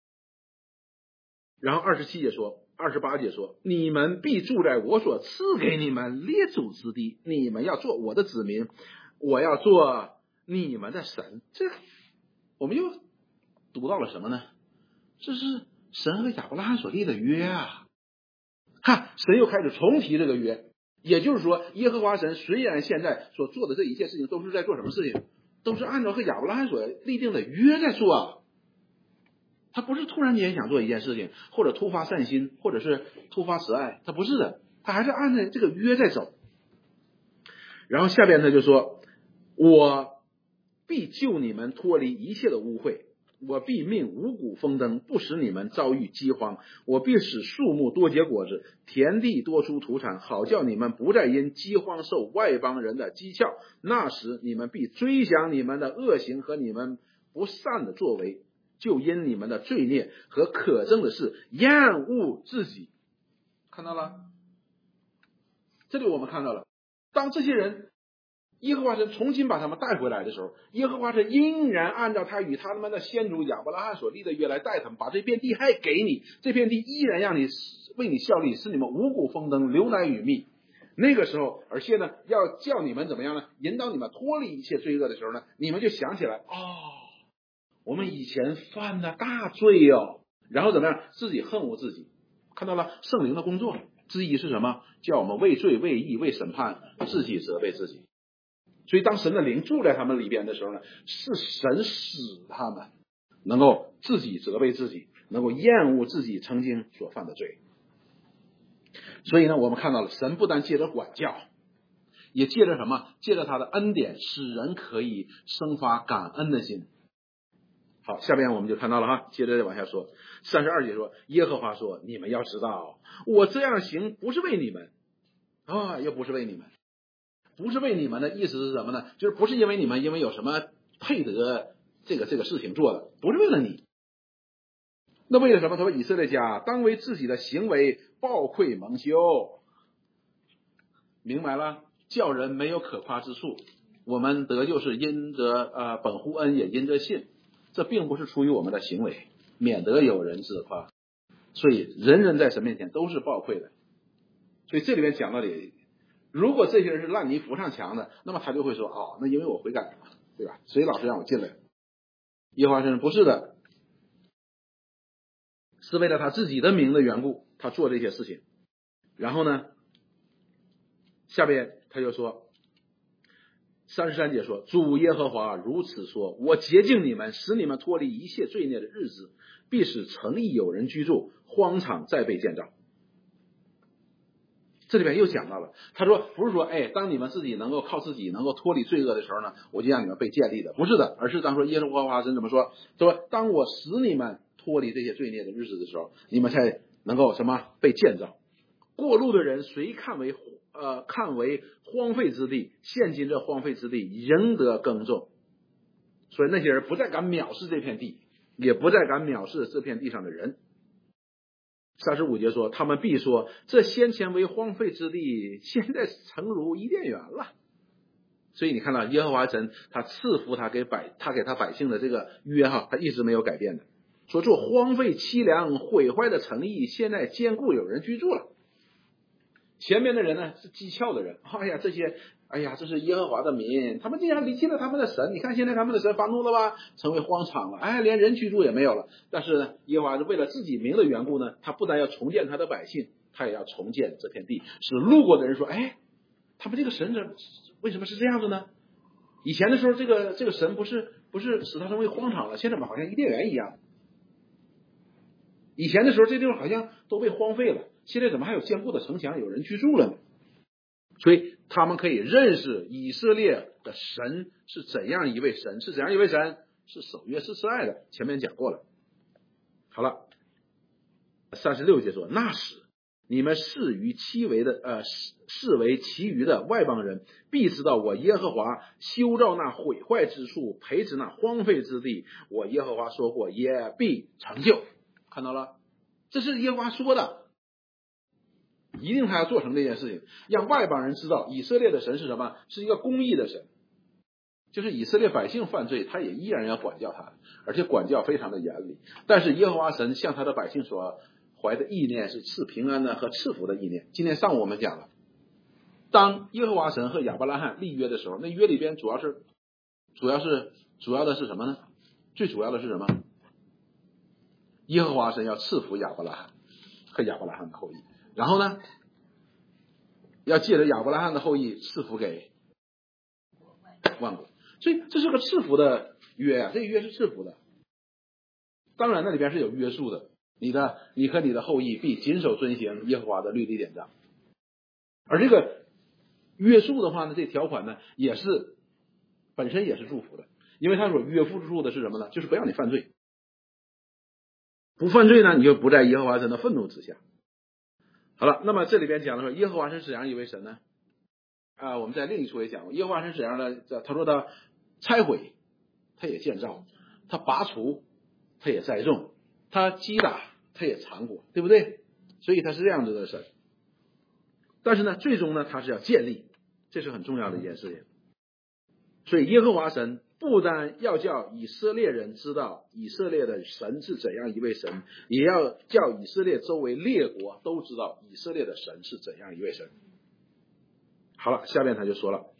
然后27节说28节说，你们必住在我所赐给你们列祖之地，你们要做我的子民，我要做你们的神。这我们又读到了什么呢？这是神和亚伯拉罕所立的约啊！看，神又开始重提这个约，也就是说耶和华神虽然现在所做的这一切事情都是在做什么事情，都是按照和亚伯拉罕所立定的约在做啊。他不是突然间想做一件事情，或者突发善心，或者是突发慈爱，他不是的，他还是按照这个约在走。然后下边他就说，我必救你们脱离一切的污秽，我必命五谷丰登，不使你们遭遇饥荒，我必使树木多结果子，田地多出土产，好叫你们不再因饥荒受外邦人的讥诮。那时你们必追想你们的恶行和你们不善的作为，就因你们的罪孽和可憎的事厌恶自己。看到了，这里我们看到了，当这些人耶和华神重新把他们带回来的时候，耶和华神仍然按照他与他们的先祖亚伯拉罕所立的约来带他们，把这片地还给你，这片地依然让你为你效力，使你们五谷丰登，流奶与蜜。那个时候，而且呢要叫你们怎么样呢？引导你们脱离一切罪恶的时候呢，你们就想起来，我们以前犯的大罪哦，然后怎么样？自己恨恶自己。看到了圣灵的工作之一是什么？叫我们为罪、为义、为审判，自己责备自己。所以当神的灵住在他们里边的时候呢，是神使他们能够自己责备自己，能够厌恶自己曾经所犯的罪。所以呢，我们看到了神不但借着管教，也借着什么？借着他的恩典，使人可以生发感恩的心。好，下边我们就看到了哈，接着往下说，32节说，耶和华说，你们要知道，我这样行不是为你们又不是为你们，不是为你们的意思是什么呢？就是不是因为你们因为有什么配得这个事情做的，不是为了你。那为了什么？他说以色列家当为自己的行为抱愧蒙羞。明白了，叫人没有可夸之处。我们得救是因着本乎恩，也因着信。这并不是出于我们的行为，免得有人自夸。所以人人在神面前都是抱愧的。所以这里面讲到底，如果这些人是烂泥扶上墙的，那么他就会说，那因为我悔改了，对吧？谁老是让我进来？耶和华神不是的，是为了他自己的名的缘故，他做这些事情。然后呢，下边他就说33节说，主耶和华如此说，我洁净你们，使你们脱离一切罪孽的日子，必使城邑有人居住，荒场再被建造。这里边又讲到了，他说不是说当你们自己能够靠自己能够脱离罪恶的时候呢，我就让你们被建立的，不是的，而是当说耶和华神怎么说，说当我使你们脱离这些罪孽的日子的时候，你们才能够什么被建造。过路的人谁看为荒废之地，现今这荒废之地仍得耕种。所以那些人不再敢藐视这片地，也不再敢藐视这片地上的人。35节说，他们必说，这先前为荒废之地，现在诚如伊甸园了。所以你看到耶和华神他赐福他给他百姓的这个约他一直没有改变的，说做荒废凄凉毁坏的城邑，现在坚固有人居住了。前面的人呢是讥诮的人，这是耶和华的民，他们竟然离弃了他们的神，你看现在他们的神发怒了吧，成为荒场了，连人居住也没有了。但是呢，耶和华是为了自己名的缘故呢，他不但要重建他的百姓，他也要重建这片地，使路过的人说， 他们这个神为什么是这样子呢？以前的时候，这个神不是使他成为荒场了，现在好像伊甸园一样。以前的时候，这地方好像都被荒废了，现在怎么还有坚固的城墙，有人居住了呢？所以他们可以认识以色列的神是怎样一位神，是怎样一位神，是守约是慈爱的，前面讲过了。好了，36节说，那时你们视为其余的外邦人，必知道我耶和华修造那毁坏之处，培植那荒废之地，我耶和华说过，也必成就。看到了，这是耶和华说的，一定他要做成这件事情，让外邦人知道以色列的神是什么，是一个公义的神。就是以色列百姓犯罪，他也依然要管教他，而且管教非常的严厉。但是耶和华神向他的百姓所怀的意念是赐平安的和赐福的意念。今天上午我们讲了，当耶和华神和亚伯拉罕立约的时候，那约里边主要的是什么呢？最主要的是什么？耶和华神要赐福亚伯拉罕和亚伯拉罕的后裔，然后呢，要借着亚伯拉罕的后裔赐福给万国。所以这是个赐福的约啊，这个约是赐福的。当然那里边是有约束的，你和你的后裔必谨守遵行耶和华的律例典章。而这个约束的话呢，这条款呢本身也是祝福的，因为他所约束住的是什么呢？就是不让你犯罪。不犯罪呢，你就不在耶和华神的愤怒之下。好了，那么这里边讲的说耶和华神是怎样一位神呢？我们在另一处也讲过，耶和华神是怎样的？他说他拆毁，他也建造；他拔除，他也栽种；他击打，他也缠裹，对不对？所以他是这样子的神。但是呢，最终呢，他是要建立，这是很重要的一件事情。所以耶和华神不单要叫以色列人知道以色列的神是怎样一位神，也要叫以色列周围列国都知道以色列的神是怎样一位神。好了，下面他就说了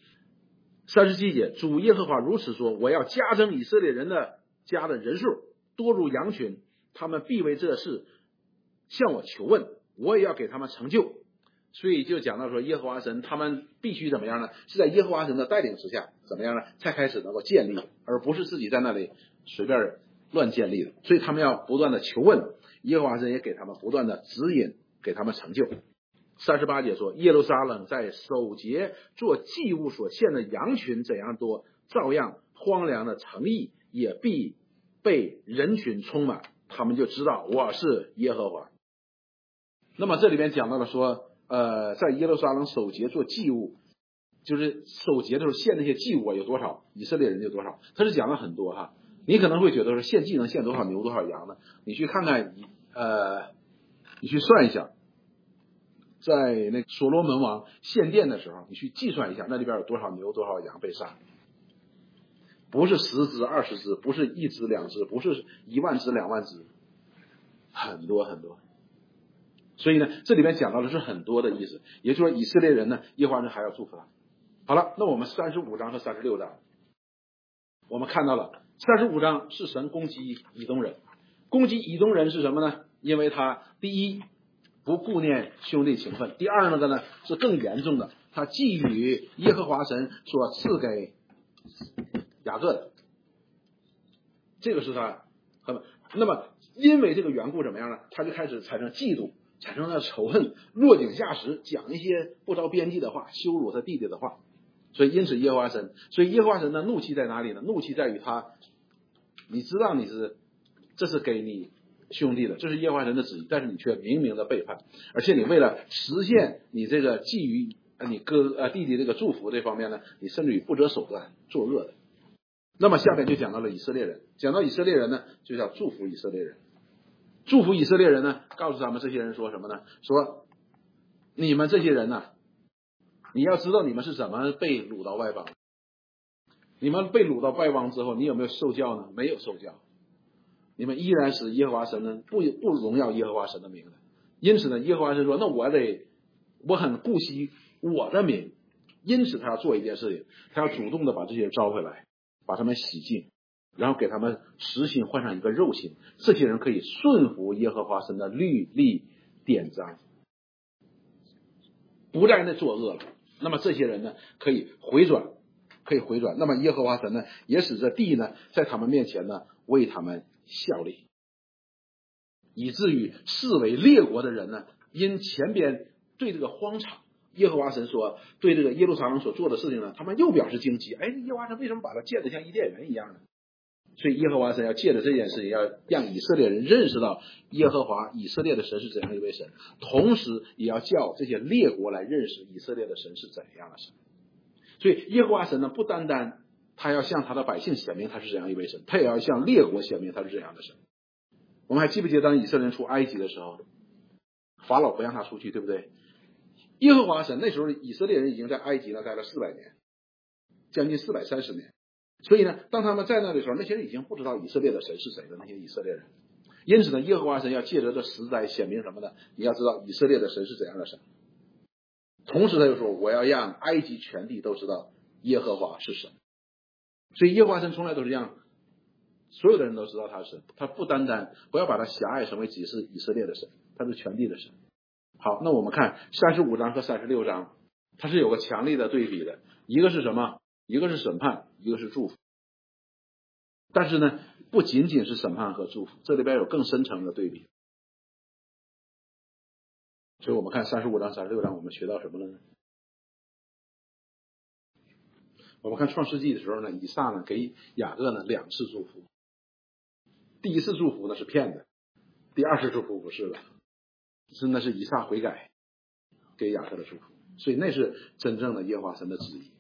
37节，主耶和华如此说，我要加增以色列人的家的人数，多如羊群，他们必为这事向我求问，我也要给他们成就。所以就讲到说耶和华神他们必须怎么样呢？是在耶和华神的带领之下怎么样呢？才开始能够建立，而不是自己在那里随便乱建立的。所以他们要不断的求问，耶和华神也给他们不断的指引，给他们成就。38节说，耶路撒冷在守节做祭物所献的羊群怎样多，照样荒凉的城邑也必被人群充满，他们就知道我是耶和华。那么这里边讲到了说在耶路撒冷守节做祭物，就是守节的时候献那些祭物有多少，以色列人有多少，他是讲了很多哈。你可能会觉得说献祭能献多少牛多少羊呢？你去看看你去算一下，在那所罗门王献殿的时候，你去计算一下那里边有多少牛多少羊被杀，不是10只20只，不是1只2只，不是1万只2万只，很多很多。所以呢，这里面讲到的是很多的意思，也就是说以色列人呢，耶和华神还要祝福他。好了，那我们35章和36章，我们看到了35章是神攻击以东人。攻击以东人是什么呢？因为他第一不顾念兄弟情分，第二那个呢是更严重的，他觊觎耶和华神所赐给雅各的，这个是他那么因为这个缘故怎么样呢？他就开始产生嫉妒，产生了仇恨，落井下石，讲一些不着边际的话，羞辱他弟弟的话。所以因此耶和华神的怒气在哪里呢？怒气在于他，你知道这是给你兄弟的，这是耶和华神的旨意，但是你却明明的背叛，而且你为了实现你这个觊觎你弟弟这个祝福这方面呢，你甚至于不择手段作恶的。那么下面就讲到了以色列人，讲到以色列人呢，就叫祝福以色列人。祝福以色列人呢，告诉他们这些人说什么呢？说你们这些人呢，你要知道你们是怎么被掳到外邦。你们被掳到外邦之后，你有没有受教呢？没有受教，你们依然是耶和华神呢不荣耀耶和华神的名的。因此呢，耶和华神说，那我很顾惜我的名，因此他要做一件事情，他要主动的把这些人招回来，把他们洗净，然后给他们实心换上一个肉心，这些人可以顺服耶和华神的律例典章，不在那作恶了。 那么这些人呢可以回转。那么耶和华神呢也使这地呢在他们面前呢为他们效力，以至于视为列国的人呢，因前边对这个荒场，耶和华神说对这个耶路撒冷所做的事情呢，他们又表示惊奇。哎，耶和华神为什么把它建得像伊甸园一样呢？所以耶和华神要借着这件事情，要让以色列人认识到耶和华以色列的神是怎样一位神，同时也要叫这些列国来认识以色列的神是怎样的神。所以耶和华神呢，不单单他要向他的百姓显明他是这样一位神，他也要向列国显明他是这样的神。我们还记不记得当以色列人出埃及的时候，法老不让他出去，对不对？耶和华神那时候以色列人已经在埃及呢待了400年，将近430年。所以呢，当他们在那的时候，那些人已经不知道以色列的神是谁的，那些以色列人。因此呢，耶和华神要借着这10灾显明什么呢？你要知道以色列的神是怎样的神。同时他又说，我要让埃及全地都知道耶和华是神。所以耶和华神从来都是让所有的人都知道他是神，他不单单不要把他狭隘成为只是以色列的神，他是全地的神。好，那我们看35章和36章，它是有个强烈的对比的，一个是什么？一个是审判，一个是祝福。但是呢，不仅仅是审判和祝福，这里边有更深层的对比。所以我们看35章、36章，我们学到什么了呢？我们看创世纪的时候呢，以撒呢给雅各呢2次祝福。第一次祝福呢是骗的，第2次祝福不是的，那是以撒悔改给雅各的祝福，所以那是真正的耶和华神的旨意。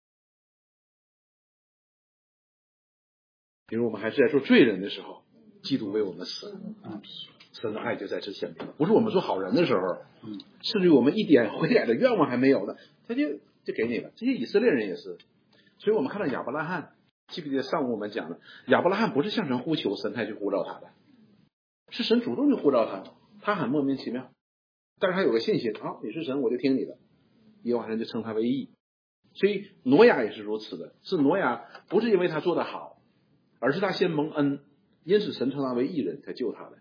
比如我们还是在做罪人的时候，基督为我们死，神的爱就在这显明。不是我们做好人的时候，甚至于我们一点悔改的愿望还没有呢，他就给你了。这些以色列人也是。所以我们看到亚伯拉罕，记不记得上午我们讲的，亚伯拉罕不是向神呼求，神才去呼召他的，是神主动去呼召他，他很莫名其妙，但是他有个信心，你是神，我就听你的，耶和华神就称他为义。所以挪亚也是如此的，是挪亚不是因为他做得好，而是他先蒙恩，因此神称他为义人才救他的。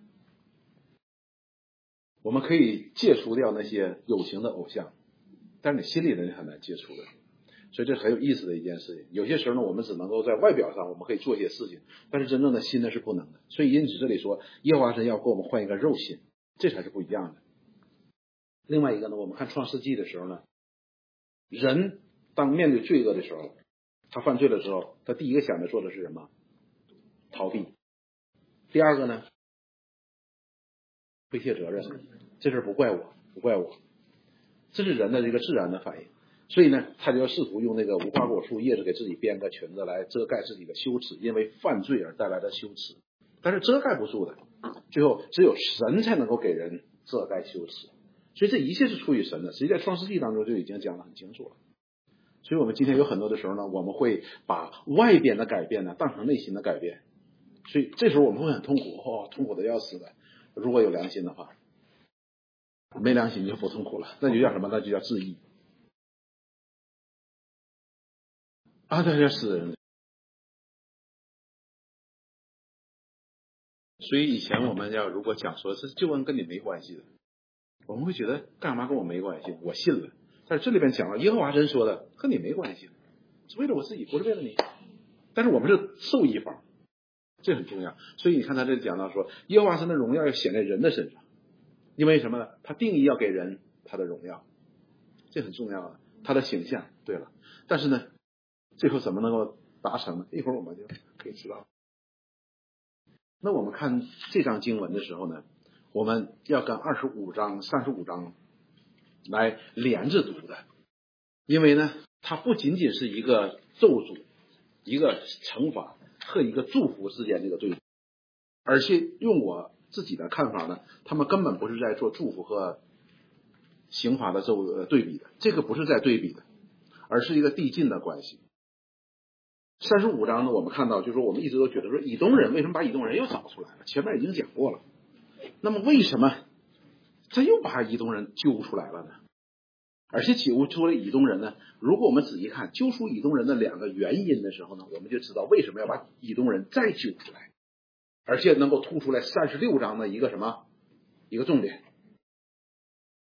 我们可以戒除掉那些有形的偶像，但是你心里的你很难戒除的。所以这很有意思的一件事情。有些时候呢，我们只能够在外表上我们可以做一些事情，但是真正的心呢是不能的。所以因此这里说耶和华神要给我们换一个肉心，这才是不一样的。另外一个呢，我们看创世纪的时候呢，人当面对罪恶的时候，他犯罪的时候，他第一个想着做的是什么？逃避。第二个呢，推卸责任，这事不怪我，这是人的一个自然的反应。所以呢，他就要试图用那个无花果树叶子给自己编个裙子来遮盖自己的羞耻，因为犯罪而带来的羞耻，但是遮盖不住的，最后只有神才能够给人遮盖羞耻。所以这一切是出于神的，实际在创世纪当中就已经讲得很清楚了。所以我们今天有很多的时候呢，我们会把外边的改变呢当成内心的改变，所以这时候我们会很痛苦，痛苦的要死的。如果有良心的话，没良心就不痛苦了，那就叫什么？那就叫自义。这叫死人。所以以前我们要如果讲说这救恩跟你没关系的，我们会觉得干嘛跟我没关系？我信了。但是这里边讲了耶和华神说的，跟你没关系，是为了我自己，不是为了你。但是我们是受益方，这很重要。所以你看他这里讲到说，耶和华神的荣耀要显在人的身上，因为什么呢？他定义要给人他的荣耀，这很重要啊。他的形象，对了，但是呢，最后怎么能够达成呢？一会儿我们就可以知道。那我们看这章经文的时候呢，我们要跟25章、35章来连着读的，因为呢，它不仅仅是一个咒诅、一个惩罚和一个祝福之间这个对比，而且用我自己的看法呢，他们根本不是在做祝福和刑罚的对比的，这个不是在对比的，而是一个递进的关系。35章呢，我们看到就是说我们一直都觉得说以东人为什么把以东人又找出来了？前面已经讲过了，那么为什么他又把以东人揪出来了呢？而且揪出了以东人呢，如果我们仔细看揪出以东人的2个原因的时候呢，我们就知道为什么要把以东人再揪出来，而且能够突出来36章的一个什么一个重点。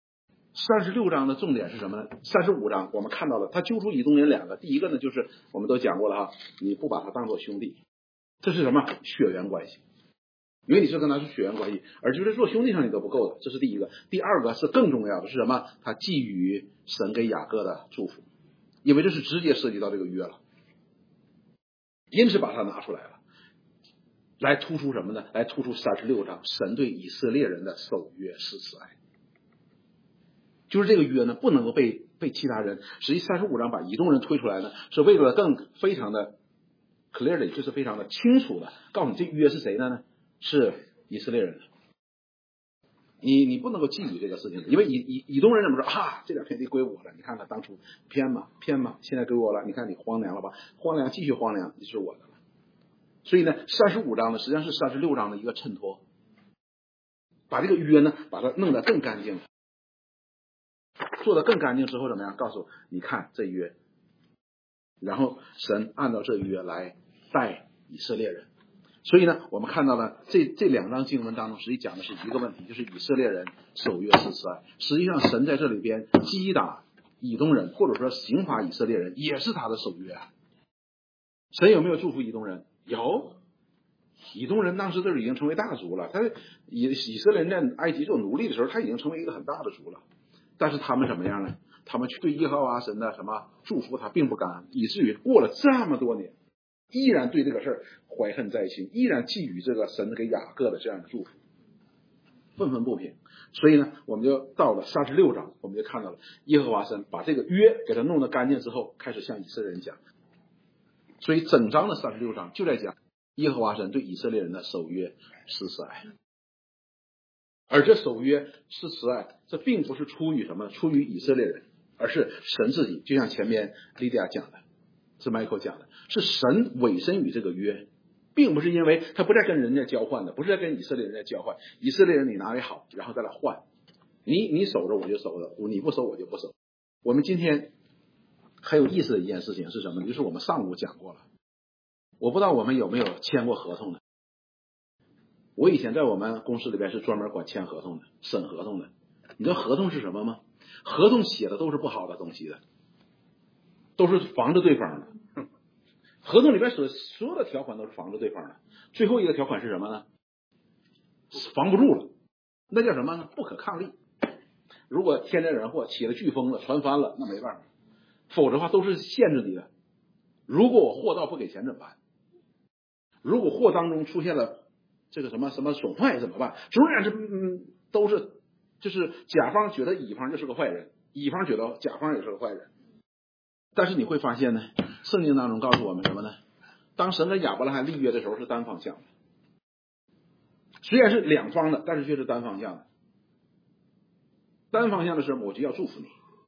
36章的重点是什么呢？35章我们看到了，他揪出以东人两个，第一个呢就是我们都讲过了哈，你不把他当做兄弟，这是什么？血缘关系，因为你是跟他是血缘关系，而就是做兄弟上你都不够的，这是第一个。第二个是更重要的是什么？他寄予神给雅各的祝福，因为这是直接涉及到这个约了，因此把它拿出来了，来突出什么呢？来突出36章神对以色列人的守约施慈爱。就是这个约呢，不能够被其他人。实际35章把以东人推出来呢，是为了更非常的 clearly， 就是非常的清楚的告诉你这约是谁的呢？是以色列人的。你不能够觊觎这个事情，因为以东人怎么说啊？这点田地归我了，你看他当初偏嘛，现在归我了，你看你荒凉了吧？荒凉继续荒凉，就是我的了。所以呢，35章呢实际上是36章的一个衬托，把这个约呢把它弄得更干净。做得更干净之后怎么样？告诉你看这约，然后神按照这约来带以色列人。所以呢，我们看到了这两章经文当中，实际讲的是一个问题，就是以色列人守约施慈爱。实际上，神在这里边击打以东人，或者说刑罚以色列人，也是他的守约。神有没有祝福以东人？有。以东人当时这已经成为大族了，以色列人在埃及做奴隶的时候，他已经成为一个很大的族了。但是他们怎么样呢？他们去对耶和华神的什么祝福他并不感恩，以至于过了这么多年，依然对这个事儿怀恨在心，依然觊觎这个神给雅各的这样的祝福，愤愤不平。所以呢，我们就到了36章，我们就看到了耶和华神把这个约给他弄得干净之后，开始向以色列人讲。所以整章的36章就在讲耶和华神对以色列人的守约施慈爱。而这守约施慈爱，这并不是出于什么？出于以色列人，而是神自己。就像前面利迪亚讲的，是 Michael 讲的，是神委身于这个约，并不是因为他不再跟人家交换的，不是在跟以色列人在交换。以色列人你哪里好，然后再来换，你守着我就守着，你不守我就不守。我们今天很有意思的一件事情是什么？就是我们上午讲过了，我不知道我们有没有签过合同的。我以前在我们公司里边是专门管签合同的，审合同的。你知道合同是什么吗？合同写的都是不好的东西的，都是防着对方的。合同里边所有的条款都是防着对方的。最后一个条款是什么呢？防不住了，那叫什么呢？不可抗力。如果天灾人祸起了飓风了，船翻了，那没办法。否则的话都是限制你的。如果我货到不给钱怎么办？如果货当中出现了这个什么损坏怎么办？总而言之，都是就是甲方觉得乙方就是个坏人，乙方觉得甲方也是个坏人。但是你会发现呢，圣经当中告诉我们什么呢？当神跟亚伯拉罕立约的时候是单方向的，虽然是两方的，但是却是单方向的。单方向的时候，我就要祝福你，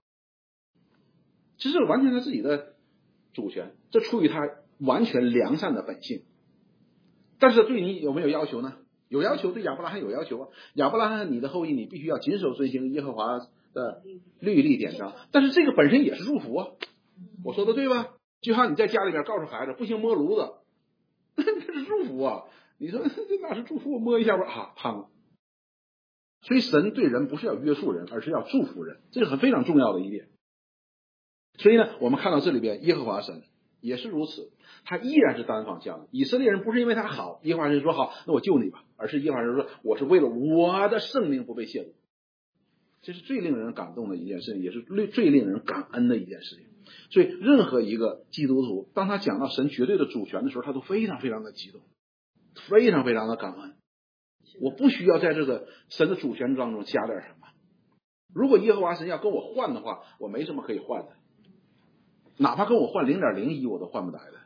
这是完全他自己的主权，这出于他完全良善的本性。但是对你有没有要求呢？有要求，对亚伯拉罕有要求啊。亚伯拉罕你的后裔，你必须要谨守遵行耶和华的律例典章。但是这个本身也是祝福啊，我说的对吧？就像你在家里边告诉孩子不行摸炉子，这是祝福啊。你说这哪是祝福？我摸一下吧，啊，烫了。所以神对人不是要约束人，而是要祝福人，这是很非常重要的一点。所以呢，我们看到这里边耶和华神也是如此，他依然是单方向的。以色列人不是因为他好，耶和华神说好，那我救你吧，而是耶和华神说我是为了我的圣名不被亵渎。这是最令人感动的一件事情，也是最令人感恩的一件事情。所以任何一个基督徒，当他讲到神绝对的主权的时候，他都非常非常的激动，非常非常的感恩。我不需要在这个神的主权当中加点什么。如果耶和华神要跟我换的话，我没什么可以换的，哪怕跟我换 0.01 我都换不来的。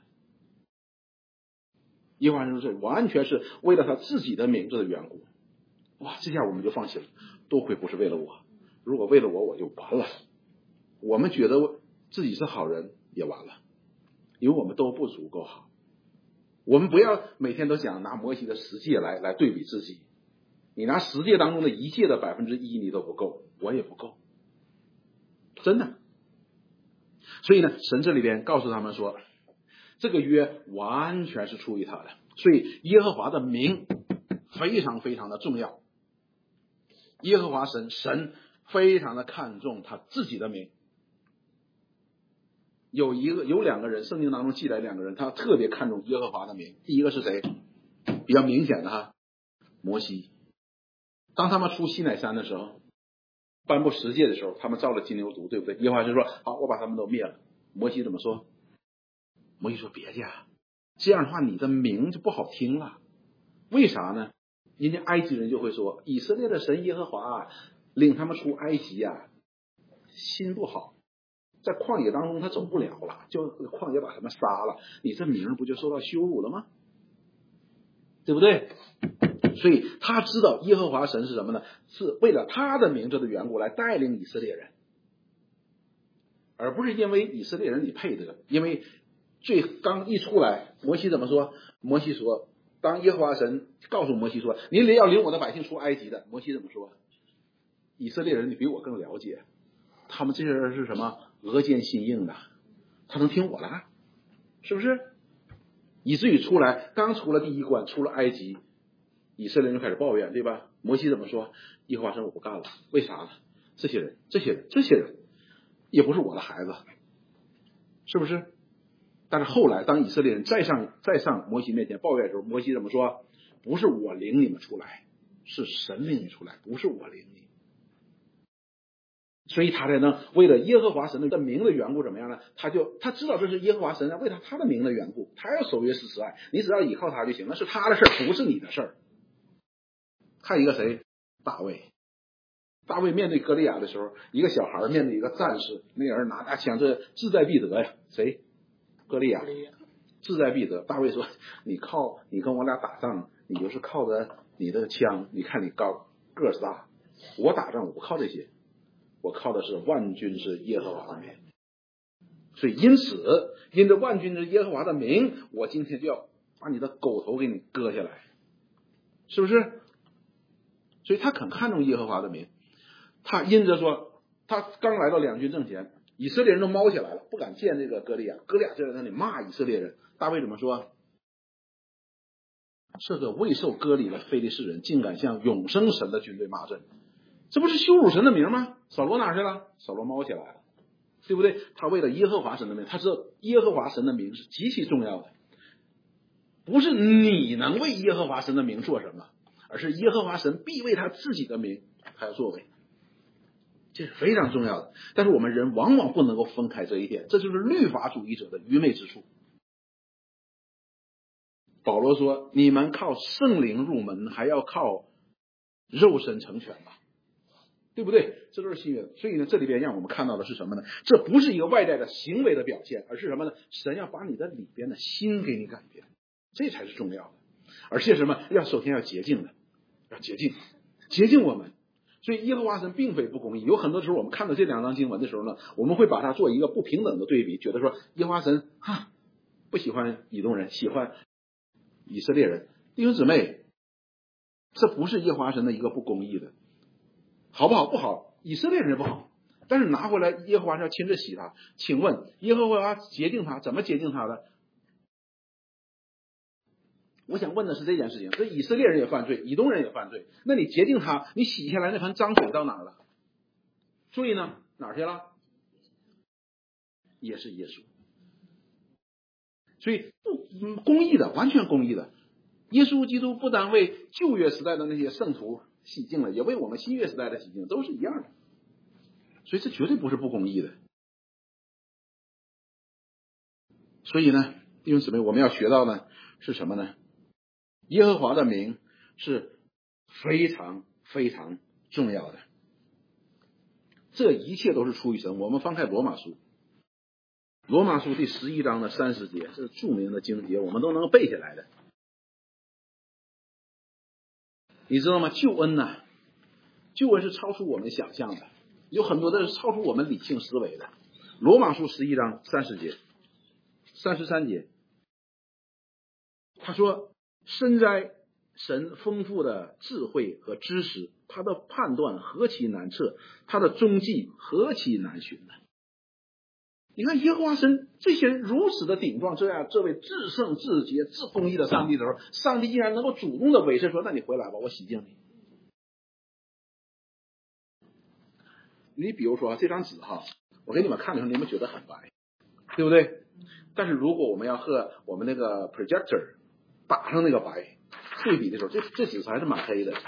耶和华神是完全是为了他自己的名字的缘故。哇，这下我们就放心了，多亏不是为了我，如果为了我，我就完了。我们觉得自己是好人也完了，因为我们都不足够好。我们不要每天都想拿摩西的10诫来对比自己，你拿10诫当中的1诫的1%你都不够，我也不够，真的。所以呢，神这里边告诉他们说，这个约完全是出于他的，所以耶和华的名非常非常的重要。耶和华神非常的看重他自己的名。有两个人，圣经当中记载两个人，他特别看重耶和华的名。第一个是谁？比较明显的哈，摩西。当他们出西乃山的时候，颁布十诫的时候，他们造了金牛犊，对不对？耶和华就说：“好，我把他们都灭了。”摩西怎么说？摩西说：“别介，这样的话你的名就不好听了。为啥呢？人家埃及人就会说，以色列的神耶和华领他们出埃及啊，心不好，在旷野当中他走不了了，就旷野把他们杀了，你这名不就受到羞辱了吗？对不对？”所以他知道耶和华神是什么呢？是为了他的名字的缘故来带领以色列人，而不是因为以色列人你配得。因为罪刚一出来，摩西怎么说？摩西说，当耶和华神告诉摩西说，你要领我的百姓出埃及的，摩西怎么说？以色列人你比我更了解，他们这些人是什么？额间心硬的，他能听我的，是不是？以至于刚出了第一关，出了埃及，以色列人就开始抱怨，对吧？摩西怎么说？耶和华神我不干了，为啥呢？这些人也不是我的孩子，是不是？但是后来当以色列人再上摩西面前抱怨的时候，摩西怎么说？不是我领你们出来，是神领你出来，不是我领你。所以他才能为了耶和华神的名的缘故怎么样呢？他知道这是耶和华神为了他的名的缘故，他要守约施慈爱，你只要依靠他就行，那是他的事儿，不是你的事儿。看一个谁？大卫。大卫面对歌利亚的时候，一个小孩面对一个战士，那人拿大枪，这志在必得呀。谁？歌利亚。志在必得。大卫说：“你跟我俩打仗，你就是靠着你的枪，你看你高个子大，我打仗我不靠这些，我靠的是万军之耶和华的名。所以因着万军之耶和华的名，我今天就要把你的狗头给你割下来，是不是？所以他很看重耶和华的名。他因着说，他刚来到两军阵前，以色列人都猫起来了，不敢见这个歌利亚。歌利亚就在那里骂以色列人。大卫怎么说？这个未受割礼的非利士人，竟敢向永生神的军队骂阵，这不是羞辱神的名吗？扫罗哪去了？扫罗猫起来了，对不对？他为了耶和华神的名，他知道耶和华神的名是极其重要的，不是你能为耶和华神的名做什么，而是耶和华神必为他自己的名还要作为，这是非常重要的。但是我们人往往不能够分开这一点，这就是律法主义者的愚昧之处。保罗说，你们靠圣灵入门，还要靠肉身成全吧，对不对？这都是新约。所以呢，这里边让我们看到的是什么呢？这不是一个外在的行为的表现，而是什么呢？神要把你的里边的心给你改变，这才是重要的。而且什么？首先要洁净的，要洁净我们。所以耶和华神并非不公义。有很多时候我们看到这两章经文的时候呢，我们会把它做一个不平等的对比，觉得说耶和华神不喜欢以东人，喜欢以色列人。弟兄姊妹，这不是耶和华神的一个不公义的，好不好？不好，以色列人不好，但是拿回来耶和华要亲自洗他。请问耶和华洁净他，怎么洁净他的？我想问的是这件事情，这以色列人也犯罪，以东人也犯罪，那你洁净他，你洗下来那盆脏水到哪儿了？罪呢？哪儿去了？也是耶稣。所以公义的，完全公义的。耶稣基督不但为旧约时代的那些圣徒洗净了，也为我们新约时代的洗净，都是一样的。所以这绝对不是不公义的。所以呢，弟兄姊妹，我们要学到呢是什么呢？耶和华的名是非常非常重要的，这一切都是出于神。我们翻开罗马书，罗马书第11章的30节，这是著名的经节，我们都能背下来的。你知道吗？救恩呢？救恩是超出我们想象的，有很多的是超出我们理性思维的。罗马书11章30节、33节，他说：深哉神丰富的智慧和知识，他的判断何其难测，他的踪迹何其难寻呢？你看耶和华神这些人如此的顶撞这位至圣至洁至公义的上帝的时候，上帝竟然能够主动的委身说：那你回来吧，我洗净你。 你比如说这张纸哈，我给你们看的时候，你们觉得很白，对不对？但是如果我们要和我们那个 projector 打上那个白对比的时候，这纸还是蛮黑的。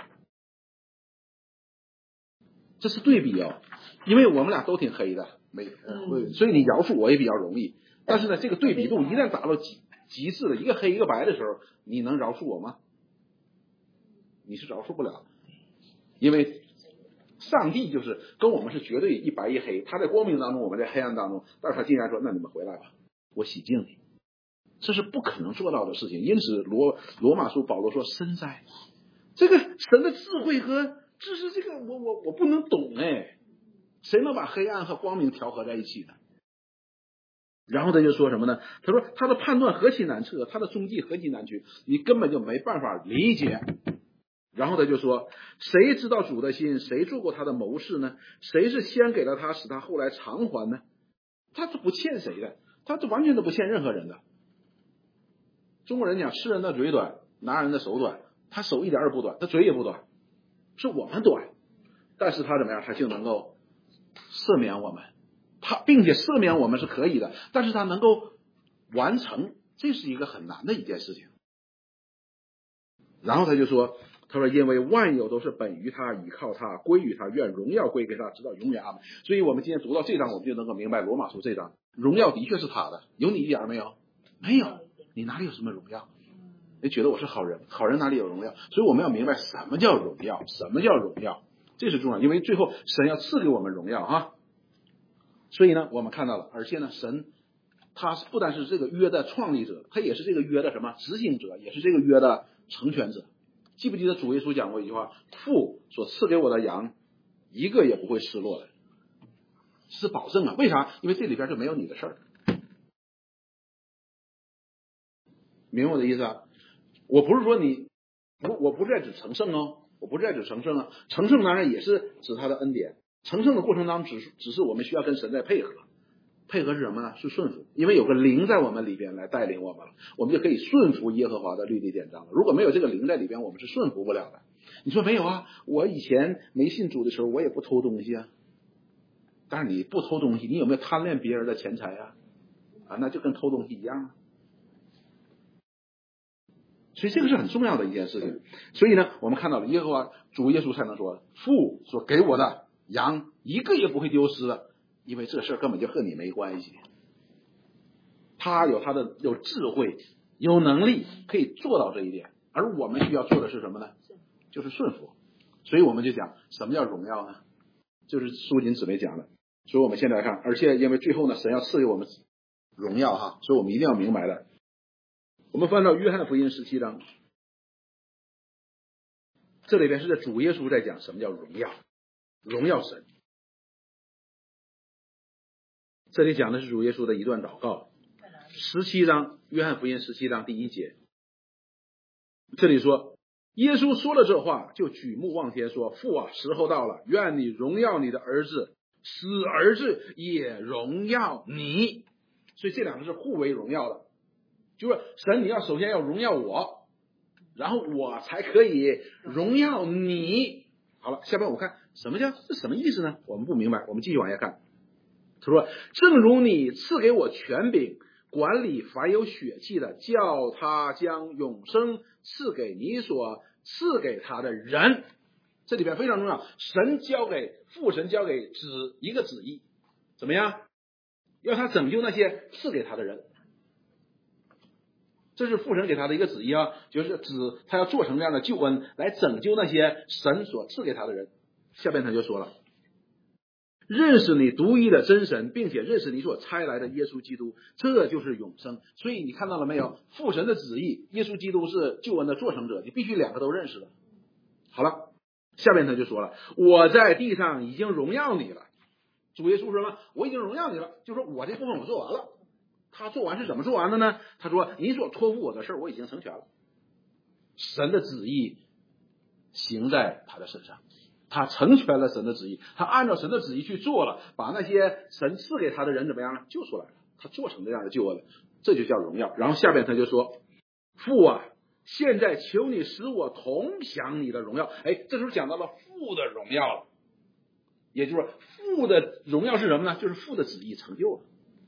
这是对比哦，因为我们俩都挺黑的，所以你描述我也比较容易。但是呢，这个对比度一旦达到极致的一个黑一个白的时候，你能饶恕我吗？你是饶恕不了，因为上帝就是跟我们是绝对一白一黑，他在光明当中，我们在黑暗当中，但是他竟然说：“那你们回来吧，我洗净你。”这是不可能做到的事情。因此罗马书保罗说：“深哉，这个神的智慧和知识，这个我不能懂哎，谁能把黑暗和光明调和在一起呢？”然后他就说什么呢？他说他的判断何其难测，他的踪迹何其难寻，你根本就没办法理解。然后他就说，谁知道主的心？谁做过他的谋士呢？谁是先给了他，使他后来偿还呢？他是不欠谁的，他是完全都不欠任何人的。中国人讲吃人的嘴短，拿人的手短，他手一点也不短，他嘴也不短，是我们短，但是他怎么样？他就能够赦免我们，并且赦免我们是可以的，但是他能够完成，这是一个很难的一件事情。然后他就说，他说因为万有都是本于他，倚靠他，归于他，愿荣耀归给他，直到永远。阿们。所以我们今天读到这章，我们就能够明白罗马书这章，荣耀的确是他的，有你一点没有？没有，你哪里有什么荣耀？你觉得我是好人，好人哪里有荣耀？所以我们要明白什么叫荣耀，什么叫荣耀，这是重要，因为最后神要赐给我们荣耀哈。所以呢，我们看到了，而且呢，神他不但是这个约的创立者，他也是这个约的什么执行者，也是这个约的成全者。记不记得主耶稣讲过一句话，父所赐给我的羊一个也不会失落的，是保证啊。为啥？因为这里边就没有你的事儿，明白我的意思啊？我不是说我不是在指成圣哦，我不是在指成圣啊，成圣当然也是指他的恩典，成圣的过程当中只是我们需要跟神在配合。配合是什么呢？是顺服，因为有个灵在我们里边来带领我们了，我们就可以顺服耶和华的律例典章了。如果没有这个灵在里边，我们是顺服不了的。你说没有啊？我以前没信主的时候，我也不偷东西啊。但是你不偷东西，你有没有贪恋别人的钱财啊？那就跟偷东西一样啊。所以这个是很重要的一件事情。所以呢，我们看到了耶和华主耶稣才能说，父所给我的羊一个也不会丢失的。因为这事根本就和你没关系，他有智慧，有能力可以做到这一点，而我们需要做的是什么呢？就是顺服。所以我们就讲什么叫荣耀呢？就是苏锦姊妹讲的。所以我们现在来看，而且因为最后呢，神要赐给我们荣耀哈，所以我们一定要明白的。我们翻到约翰福音17章，这里边是主耶稣在讲什么叫荣耀，荣耀神。这里讲的是主耶稣的一段祷告，17章，约翰福音17章第1节，这里说，耶稣说了这话，就举目望天说，父啊，时候到了，愿你荣耀你的儿子，使儿子也荣耀你。所以这两个是互为荣耀的，就是神你要首先要荣耀我，然后我才可以荣耀你。好了，下边我看什么是什么意思呢？我们不明白，我们继续往下看。他说，正如你赐给我权柄管理凡有血气的，叫他将永生赐给你所赐给他的人。这里边非常重要，父神交给一个旨意，怎么样？要他拯救那些赐给他的人。这是父神给他的一个旨意啊，就是他要做成这样的救恩来拯救那些神所赐给他的人。下边他就说了，认识你独一的真神，并且认识你所差来的耶稣基督，这就是永生。所以你看到了没有？父神的旨意，耶稣基督是救恩的做成者，你必须两个都认识的。好了，下面他就说了，我在地上已经荣耀你了。主耶稣说什么？我已经荣耀你了，就说我这部分我做完了。他做完是怎么做完的呢？他说，你所托付我的事我已经成全了。神的旨意行在他的身上，他成全了神的旨意，他按照神的旨意去做了，把那些神赐给他的人怎么样呢？救出来了，他做成这样的救恩了，这就叫荣耀。然后下边他就说，父啊，现在求你使我同享你的荣耀。这时候讲到了父的荣耀了。 也就是说父的荣耀是什么呢？就是父的旨意成就了。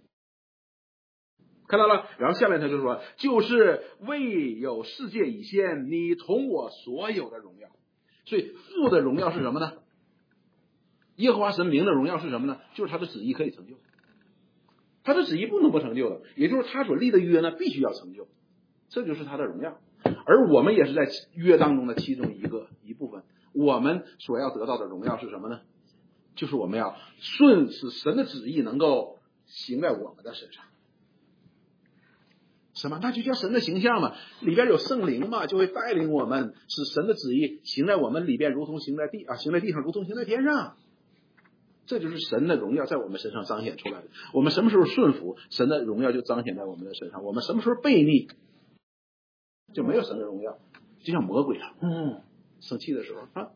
看到了，然后下面他就说，就是未有世界以先，你同我所有的荣耀。所以父的荣耀是什么呢？耶和华神名的荣耀是什么呢？就是他的旨意可以成就，他的旨意不能不成就的，也就是他所立的约呢必须要成就，这就是他的荣耀。而我们也是在约当中的其中一部分，我们所要得到的荣耀是什么呢？就是我们要使神的旨意能够行在我们的身上。什么？那就叫神的形象嘛，里边有圣灵嘛，就会带领我们，使神的旨意行在我们里边，如同行在地上，如同行在天上。这就是神的荣耀在我们身上彰显出来的。我们什么时候顺服，神的荣耀就彰显在我们的身上；我们什么时候悖逆，就没有神的荣耀，就像魔鬼啊，生气的时候啊。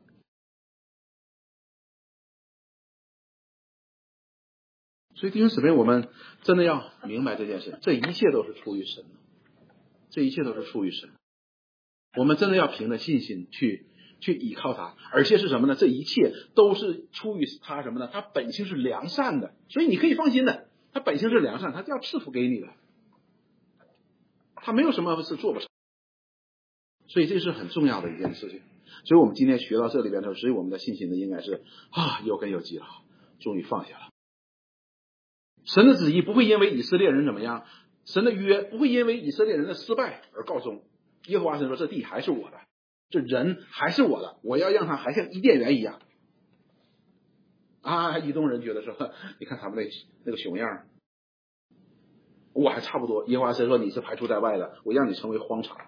所以弟兄姊妹，我们真的要明白这件事，这一切都是出于神的，这一切都是出于神。我们真的要凭着信心去依靠他，而且是什么呢？这一切都是出于他什么呢？他本性是良善的，所以你可以放心的，他本性是良善，他就要赐福给你的，他没有什么是做不成。所以这是很重要的一件事情。所以我们今天学到这里边的时候，所以我们的信心呢，应该是有根有基了，终于放下了。神的旨意不会因为以色列人怎么样，神的约不会因为以色列人的失败而告终。耶和华神说，这地还是我的，这人还是我的，我要让他还像伊甸园一样。以东人觉得说，你看他们那个熊样，我还差不多。耶和华神说，你是排除在外的，我让你成为荒场。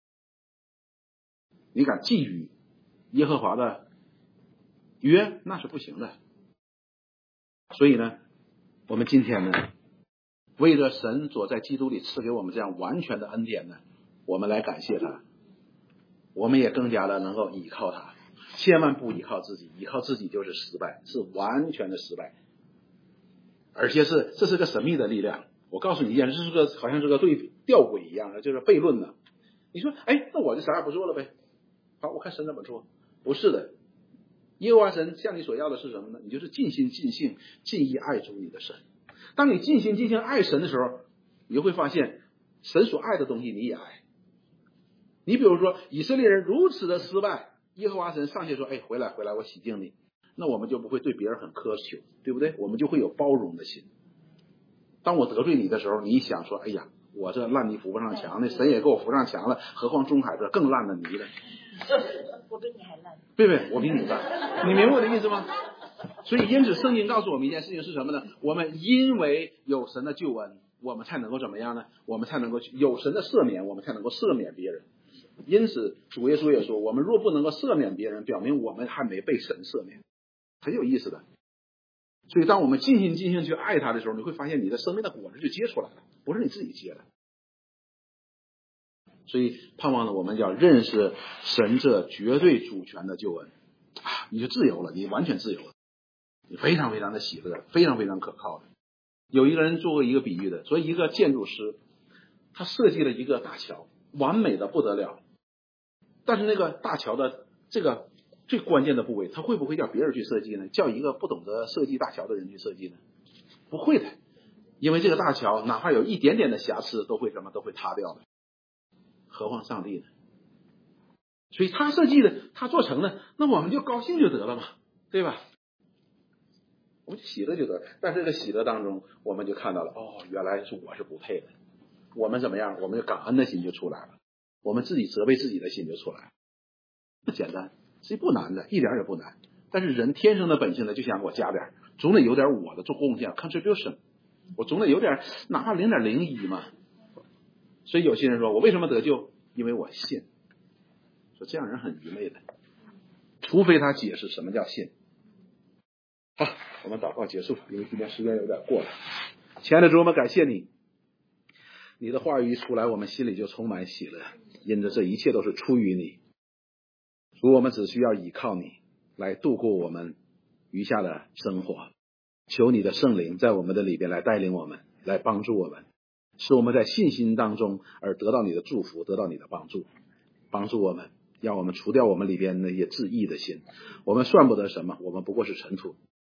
你敢觊觎耶和华的约，那是不行的。所以呢，我们今天呢，为了神所在基督里赐给我们这样完全的恩典呢，我们来感谢他，我们也更加的能够依靠他。千万不依靠自己，依靠自己就是失败，是完全的失败，而且这是个神秘的力量。我告诉你一件事，好像是个吊诡一样的，就是悖论呢。你说，那我就啥也不做了呗？好，我看神怎么做。不是的，耶和华神向你所要的是什么呢？你就是尽心尽性尽意爱主你的神。当你尽心尽性爱神的时候，你就会发现神所爱的东西你也爱。你比如说以色列人如此的失败，耶和华神上去说，回来我洗净你，那我们就不会对别人很苛求，对不对？我们就会有包容的心。当我得罪你的时候，你一想说，我这烂泥扶不上墙，那神也给我扶上墙了，何况中海这更烂的泥了。 我比你还烂。 对，我比你烂。你明白我的意思吗？所以因此圣经告诉我们一件事情是什么呢？我们因为有神的救恩，我们才能够怎么样呢？我们才能够有神的赦免，我们才能够赦免别人。因此主耶稣也说，我们若不能够赦免别人，表明我们还没被神赦免，很有意思的。所以当我们尽心尽性去爱他的时候，你会发现你的生命的果子就结出来了，不是你自己结的。所以盼望呢，我们要认识神这绝对主权的救恩，你就自由了，你完全自由了，你非常非常的喜乐，非常非常可靠的。有一个人做过一个比喻的，说一个建筑师，他设计了一个大桥，完美的不得了，但是那个大桥的这个最关键的部位，他会不会叫别人去设计呢？叫一个不懂得设计大桥的人去设计呢？不会的，因为这个大桥哪怕有一点点的瑕疵，都会塌掉的，何况上帝呢？所以他设计的，他做成了，那我们就高兴就得了嘛，对吧？我们就喜乐就得了。但这个喜乐当中，我们就看到了，原来是我是不配的。我们怎么样？我们感恩的心就出来了，我们自己责备自己的心就出来了。不简单，其实不难的，一点也不难。但是人天生的本性呢，就想我加点，总得有点我的做贡献 contribution， 我总得有点，哪怕0.01嘛。所以有些人说，我为什么得救？因为我信。说这样人很愚昧的，除非他解释什么叫信。好，我们祷告结束，因为今天时间有点过了。亲爱的主，我们感谢你，你的话语一出来，我们心里就充满喜乐，因着这一切都是出于你。主，我们只需要依靠你来度过我们余下的生活，求你的圣灵在我们的里边来带领我们，来帮助我们，使我们在信心当中而得到你的祝福，得到你的帮助，帮助我们，让我们除掉我们里边那些自义的心。我们算不得什么，我们不过是尘土，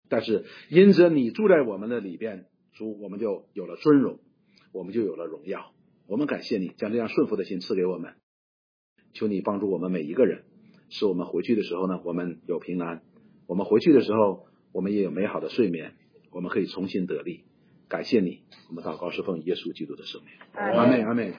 但是因着你住在我们的里边，主，我们就有了尊荣，我们就有了荣耀。我们感谢你将这样顺服的心赐给我们，求你帮助我们每一个人，使我们回去的时候呢，我们有平安，我们回去的时候我们也有美好的睡眠，我们可以重新得力。感谢你，我们祷告是奉耶稣基督的圣名，阿们，阿们。